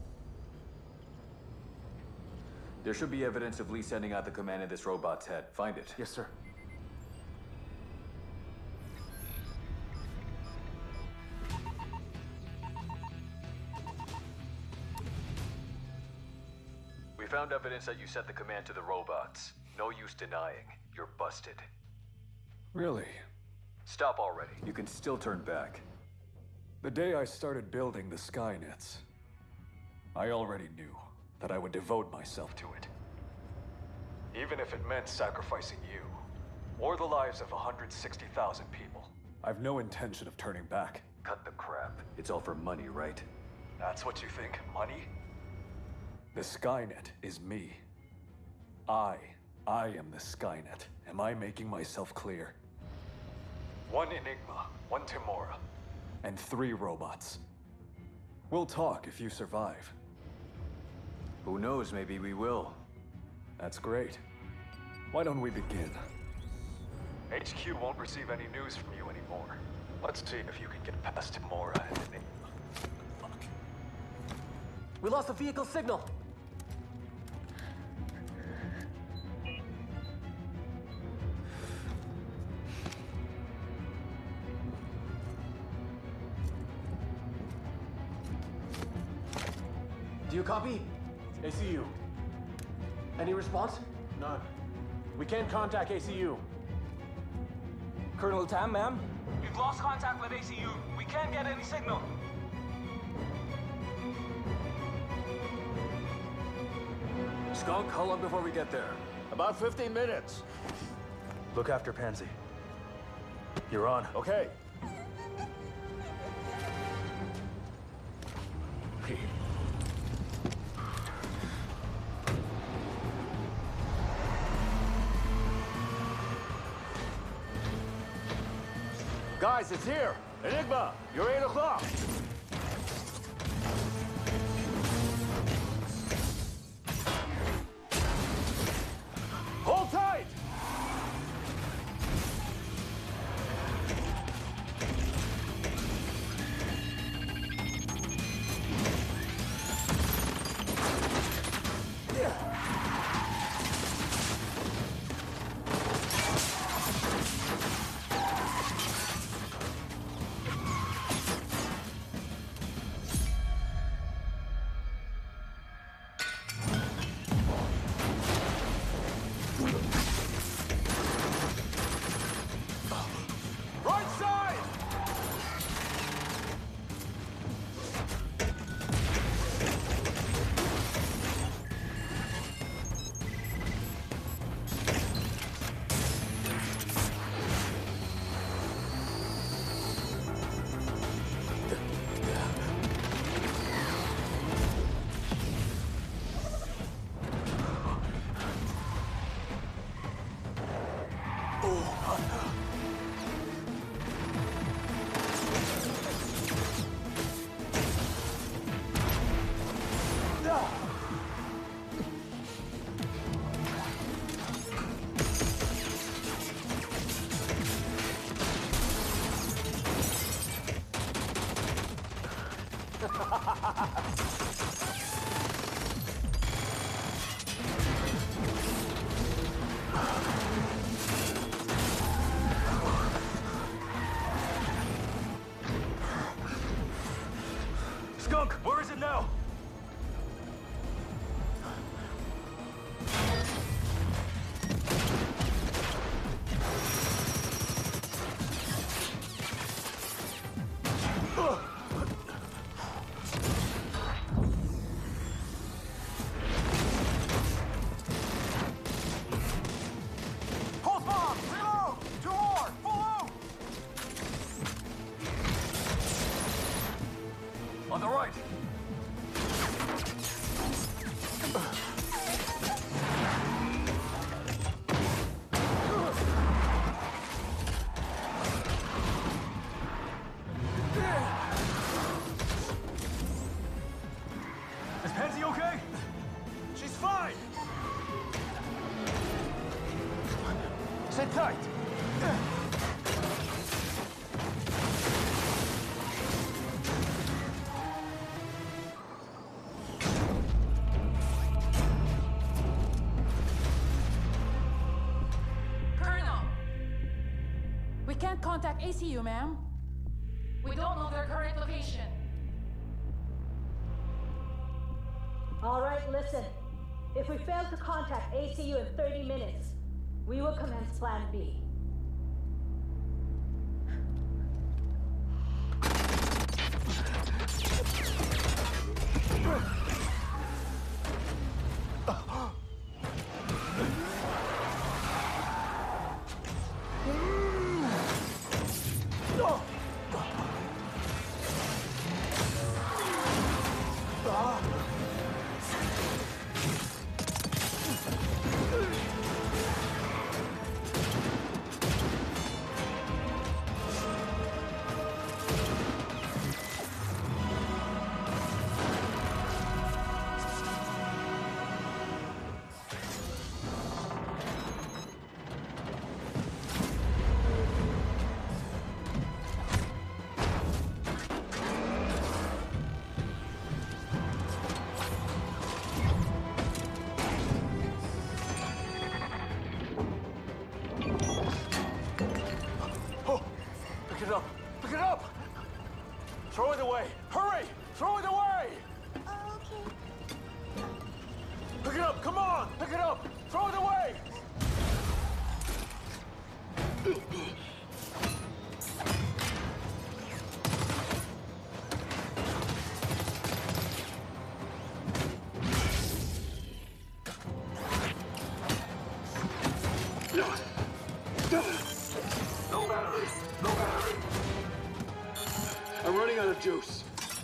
There should be evidence of Lee sending out the command in this robot's head. Find it. Yes, sir. We found evidence that you sent the command to the robots. No use denying. You're busted. Really? Stop already. You can still turn back. The day I started building the Skynets, I already knew that I would devote myself to it. Even if it meant sacrificing you, or the lives of 160,000 people. I've no intention of turning back. Cut the crap. It's all for money, right? That's what you think? Money? The Skynet is me. I am the Skynet. Am I making myself clear? 1 Enigma, 1 Timora, and 3 robots. We'll talk if you survive. Who knows, maybe we will. That's great. Why don't we begin? HQ won't receive any news from you anymore. Let's see if you can get past Timora and Enigma. Fuck. We lost the vehicle signal. Do you copy? ACU. Any response? None. We can't contact ACU. Colonel Tam, ma'am? We've lost contact with ACU. We can't get any signal. Skunk, how long before we get there? About 15 minutes. Look after Pansy. You're on. Okay. Guys, it's here! Enigma, you're 8 o'clock! Hold tight! Right side! Colonel! We can't contact ACU, ma'am. We don't know their current location. All right, listen. If we fail to contact ACU in 30 minutes, we will commence Plan B. Pick it up! Throw it away! Hurry! Throw it away! Okay. Pick it up! Come on! Pick it up! Throw it away! No battery! No battery! I'm running out of juice.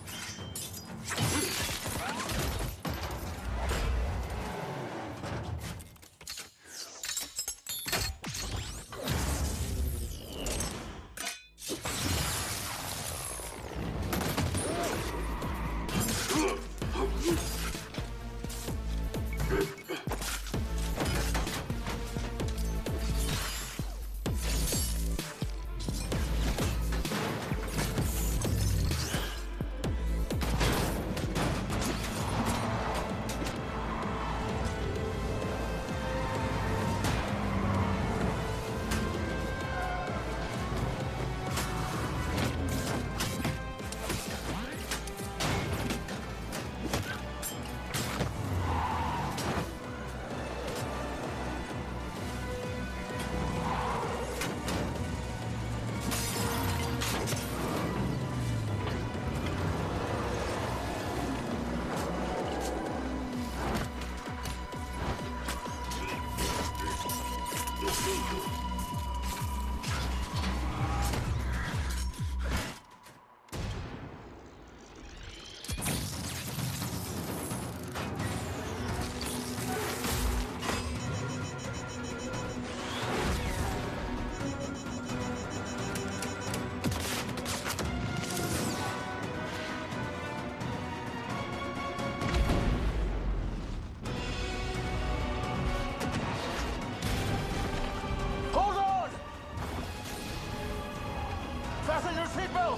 Fasten your seatbelt!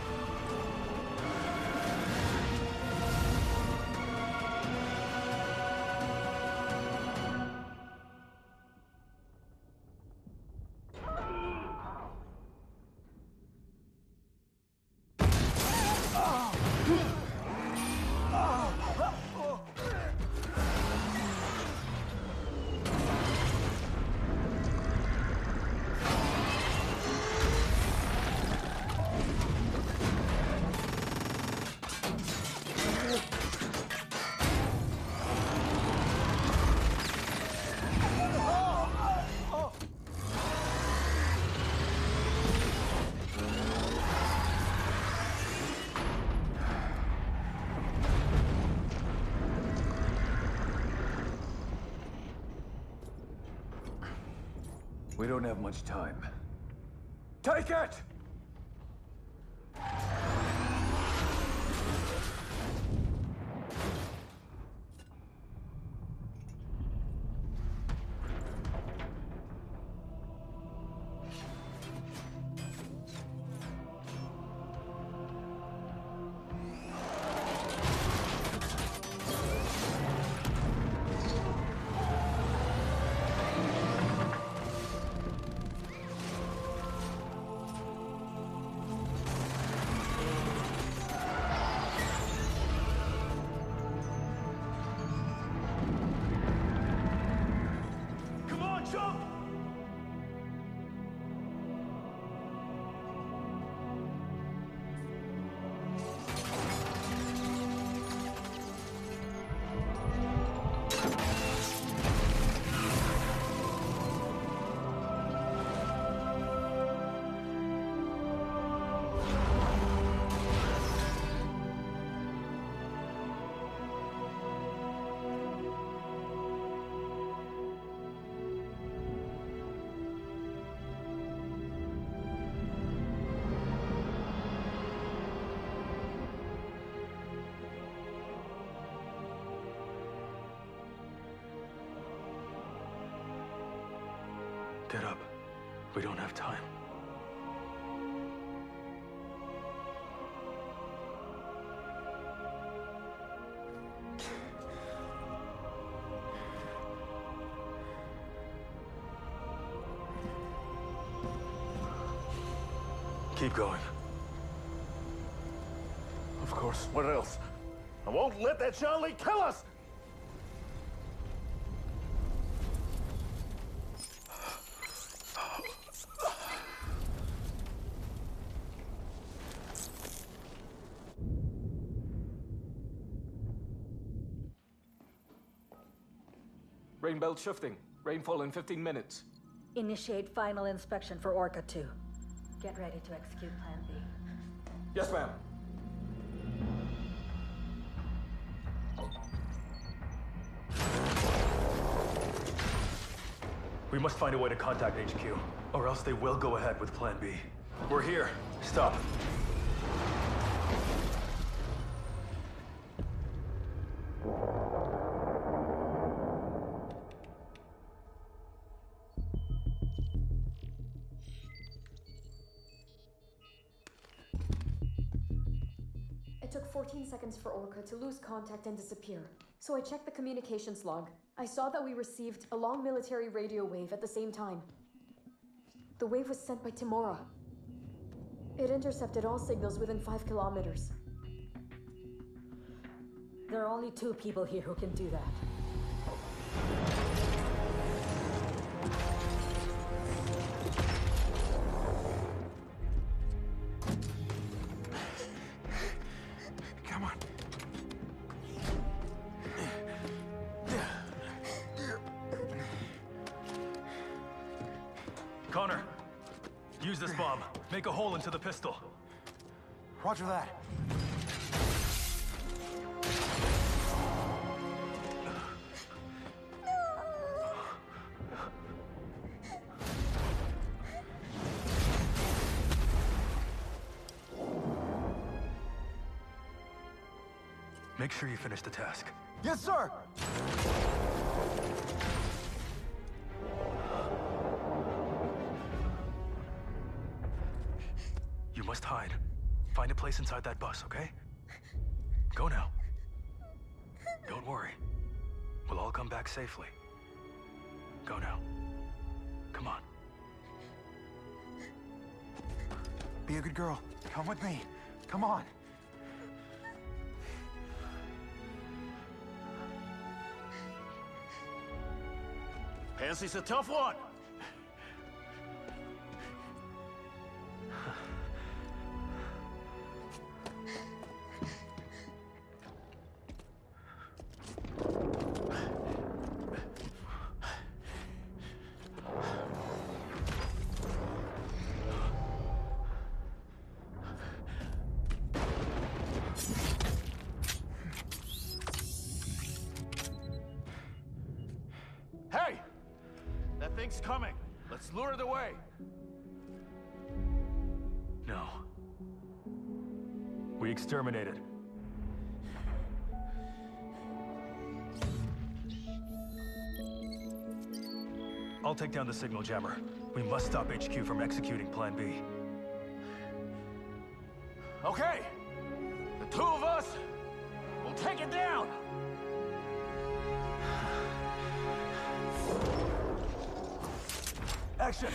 We don't have much time. Take it! Get up. We don't have time. Keep going. Of course. What else? I won't let that Charlie kill us! Rain belt shifting. Rainfall in 15 minutes. Initiate final inspection for Orca 2. Get ready to execute Plan B. Yes, ma'am. We must find a way to contact HQ, or else they will go ahead with Plan B. We're here. Stop. It took 14 seconds for Orca to lose contact and disappear. So I checked the communications log. I saw that we received a long military radio wave at the same time. The wave was sent by Timora. It intercepted all signals within 5 kilometers. There are only 2 people here who can do that. Come on. Connor, use this bomb. Make a hole into the pistol. Roger that. Make sure you finish the task. Yes, sir! You must hide. Find a place inside that bus, okay? Go now. Don't worry. We'll all come back safely. Go now. Come on. Be a good girl. Come with me. Come on. Pansy's a tough one. Hey! That thing's coming. Let's lure it away. No. We exterminated. I'll take down the signal jammer. We must stop HQ from executing Plan B. Okay. The 2 of us will take it down. Action!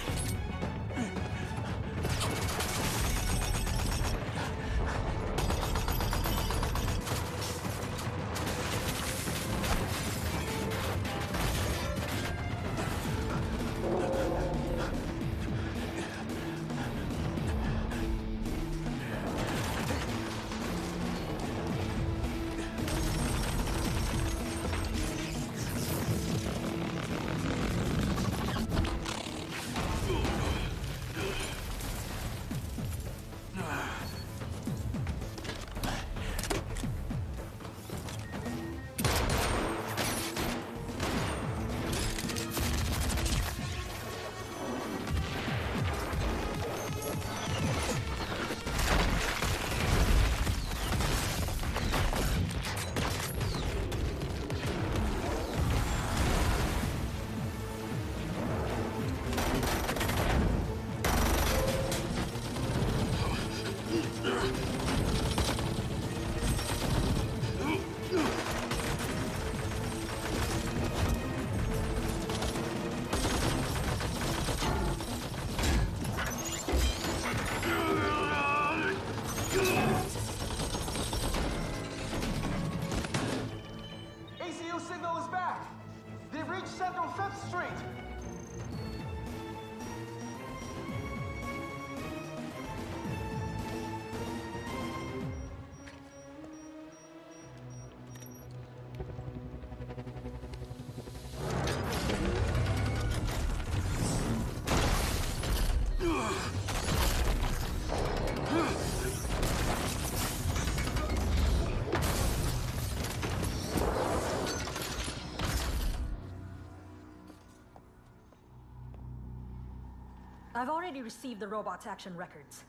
I've already received the robot's action records.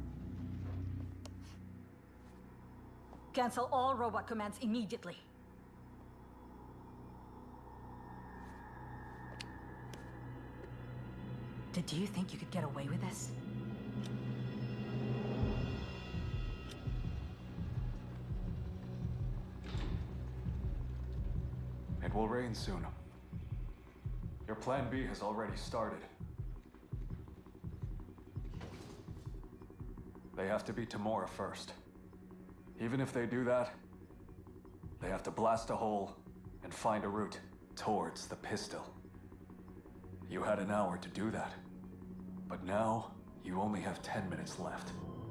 Cancel all robot commands immediately. Did you think you could get away with this? It will rain soon. Your plan B has already started. They have to beat Tamora first. Even if they do that, they have to blast a hole and find a route towards the pistol. You had an hour to do that, but now you only have 10 minutes left.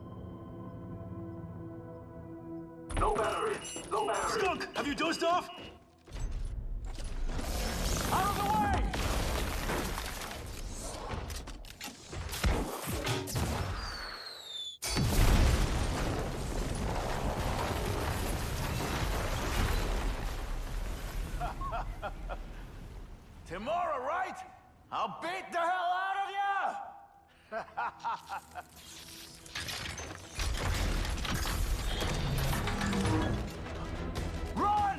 No battery! No battery! Skunk, have you dozed off? Out of the way! Tamora, right? I'll beat the hell out of you! Run!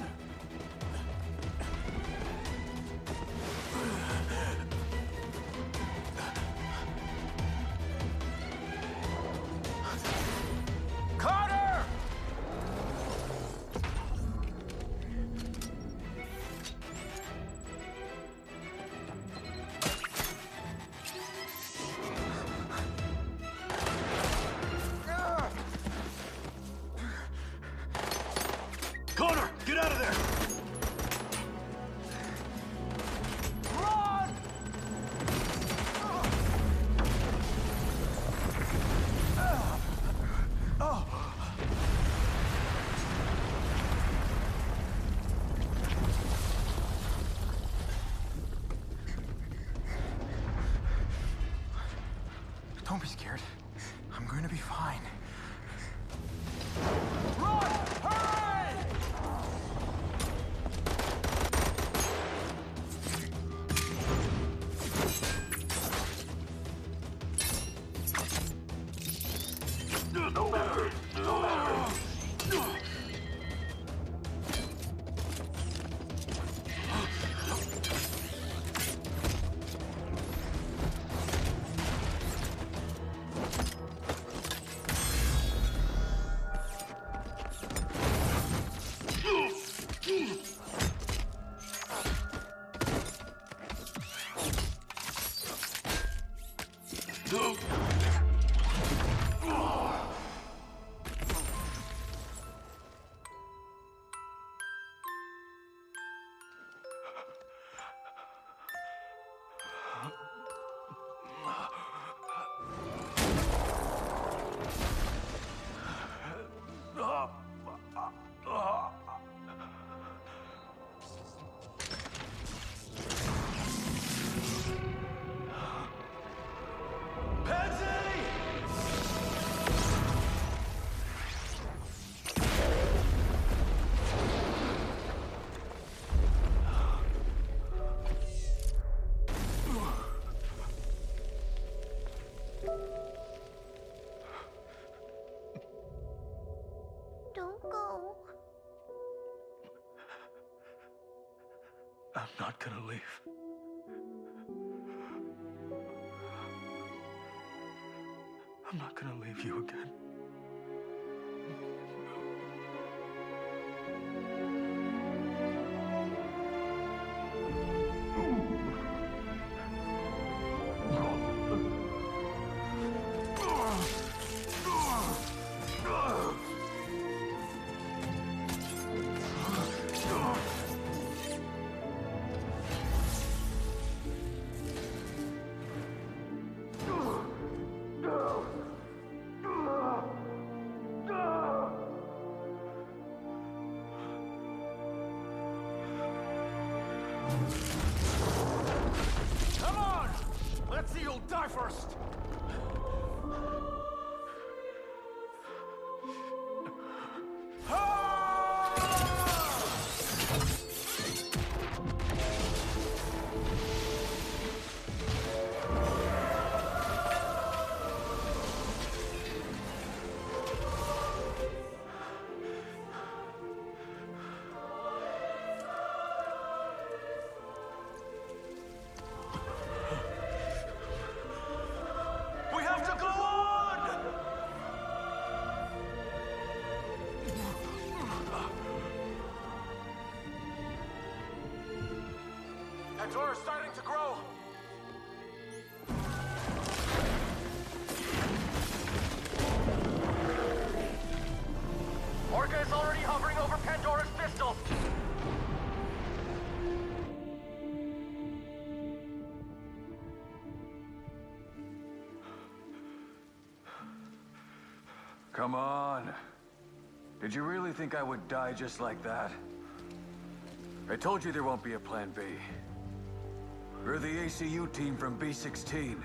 Carter! Connor, get out of there! Run! Don't be scared. I'm going to be fine. Run! Hurry! No battery! No battery! Don't go. I'm not gonna leave. I'm not gonna leave you again. Come on! Let's see who'll die first! Pandora's starting to grow! Orca is already hovering over Pandora's pistol! Come on. Did you really think I would die just like that? I told you there won't be a plan B. We're the ACU team from B-16.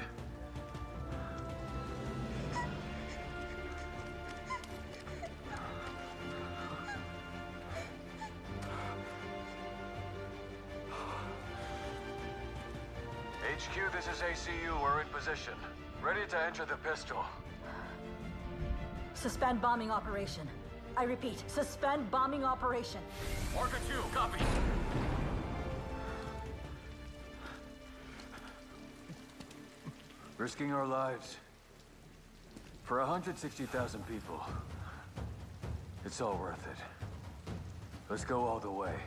HQ, this is ACU. We're in position. Ready to enter the pistol. Suspend bombing operation. I repeat, suspend bombing operation. Orca 2, copy. Risking our lives for 160,000 people. It's all worth it. Let's go all the way.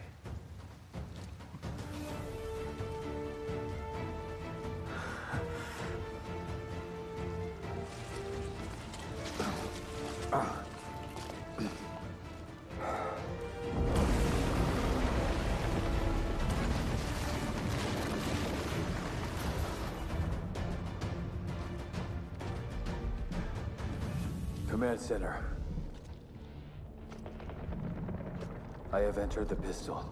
Command Center. I have entered the pistol.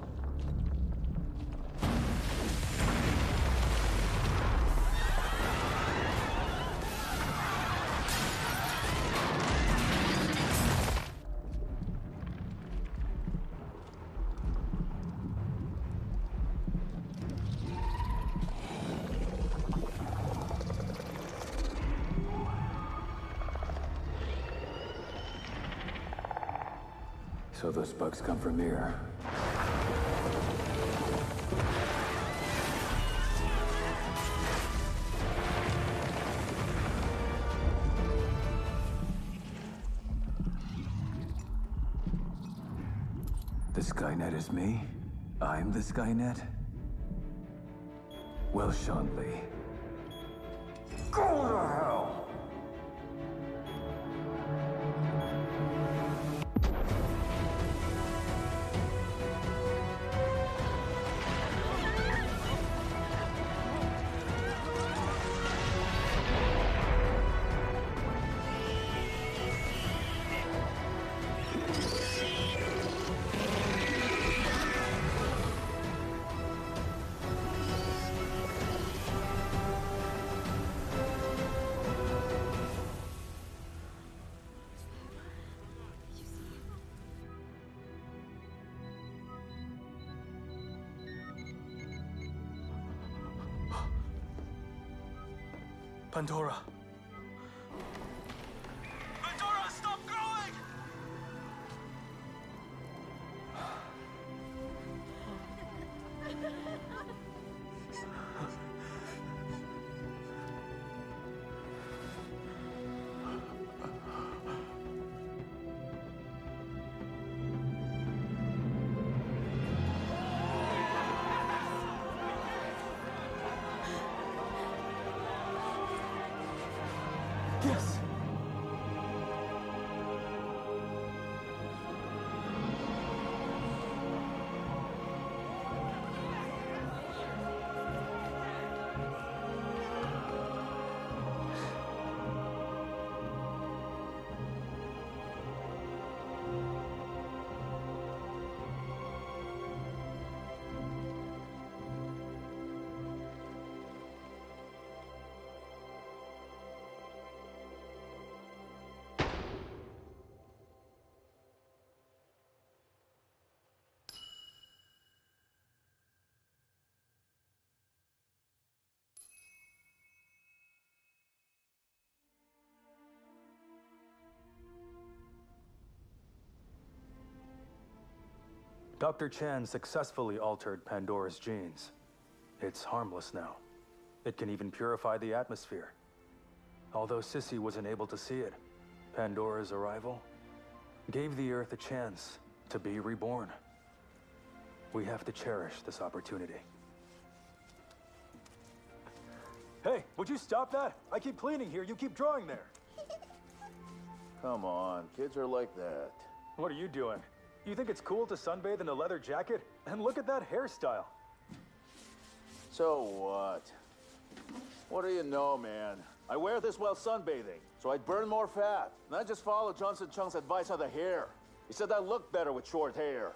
So those bugs come from here. The Skynet is me? I'm the Skynet? Well, Sean Lee. Go to hell! Pandora. Pandora, stop growing! Yes! Dr. Chan successfully altered Pandora's genes. It's harmless now. It can even purify the atmosphere. Although Sissy wasn't able to see it, Pandora's arrival gave the Earth a chance to be reborn. We have to cherish this opportunity. Would you stop that? I keep cleaning here, you keep drawing there. Come on, kids are like that. What are you doing? You think it's cool to sunbathe in a leather jacket? And look at that hairstyle. So what? What do you know, man? I wear this while sunbathing, so I'd burn more fat. And I just follow Johnson Chung's advice on the hair. He said I look better with short hair.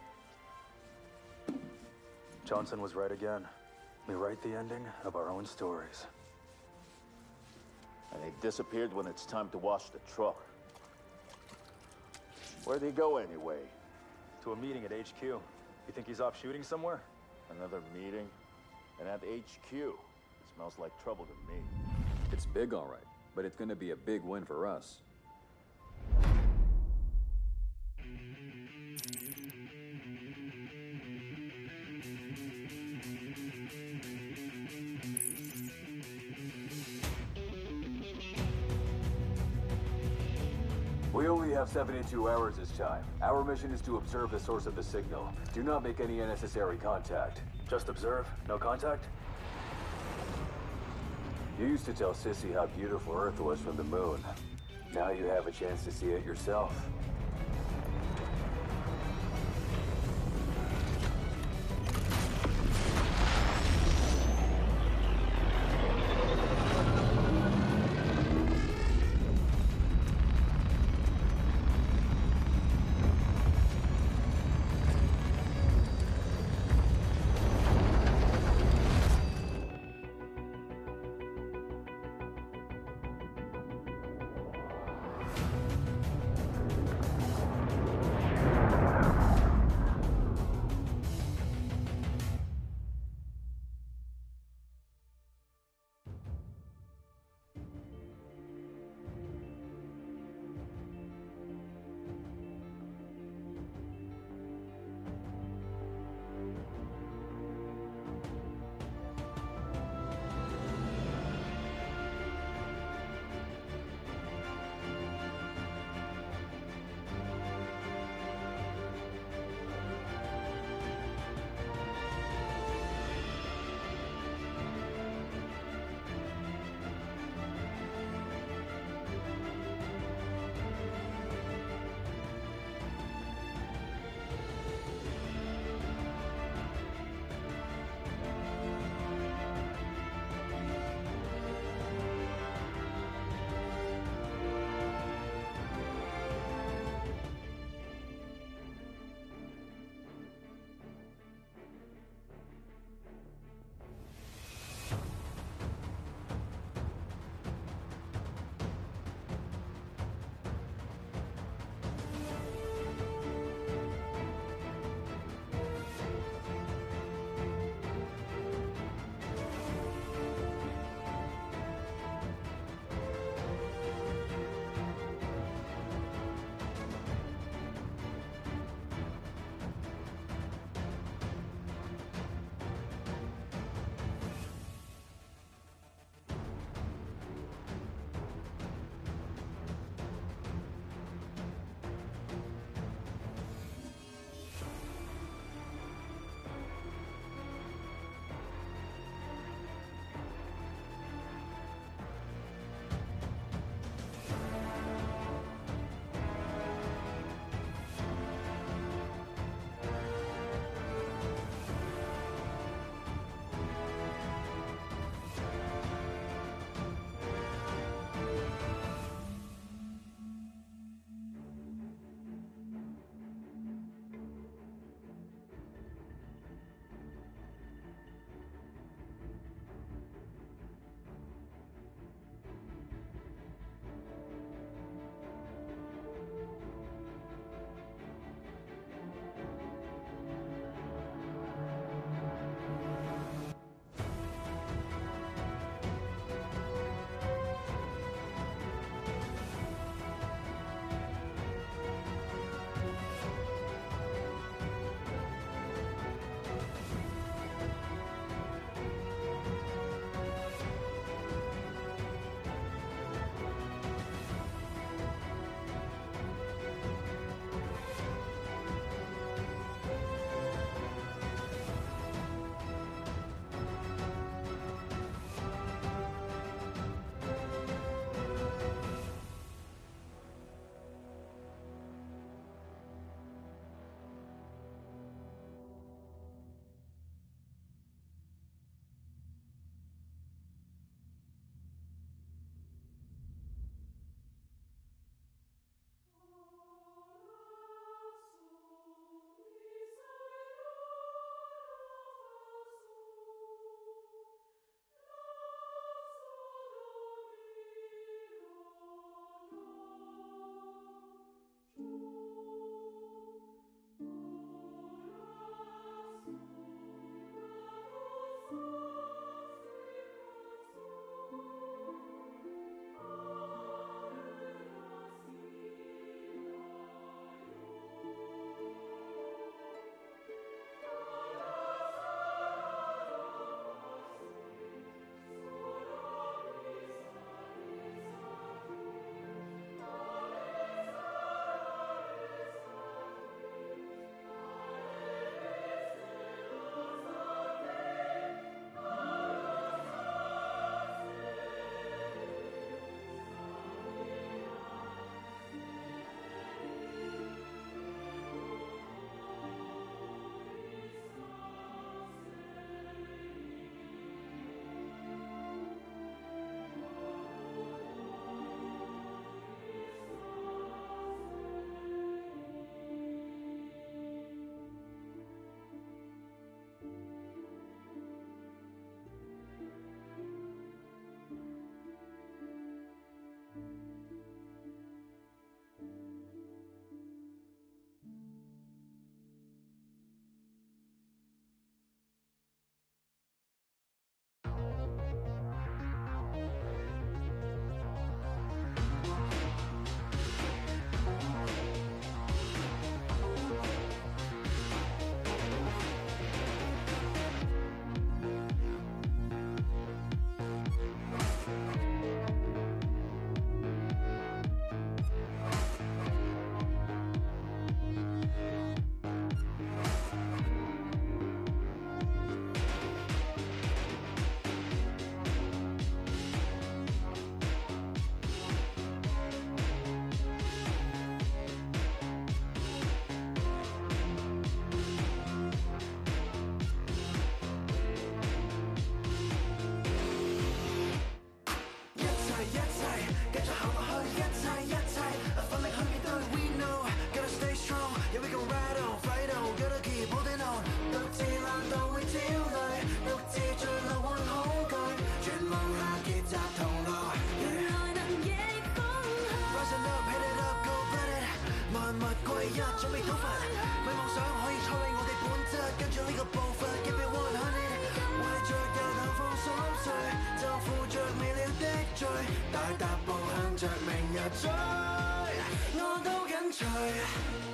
Johnson was right again. We write the ending of our own stories. And they disappeared when it's time to wash the truck. Where'd he go anyway? To a meeting at HQ. You think he's off shooting somewhere? Another meeting? And at HQ? It smells like trouble to me. It's big, all right, but it's gonna be a big win for us. We only have 72 hours this time. Our mission is to observe the source of the signal. Do not make any unnecessary contact. Just observe, no contact? You used to tell Sissy how beautiful Earth was from the moon. Now you have a chance to see it yourself. 日準備討伐，咪妄想可以摧毀我哋本質，跟住呢個步伐 keep it 100，為着有淡風瑣碎，就負着未了的罪，大踏步向着明日追，我都緊隨。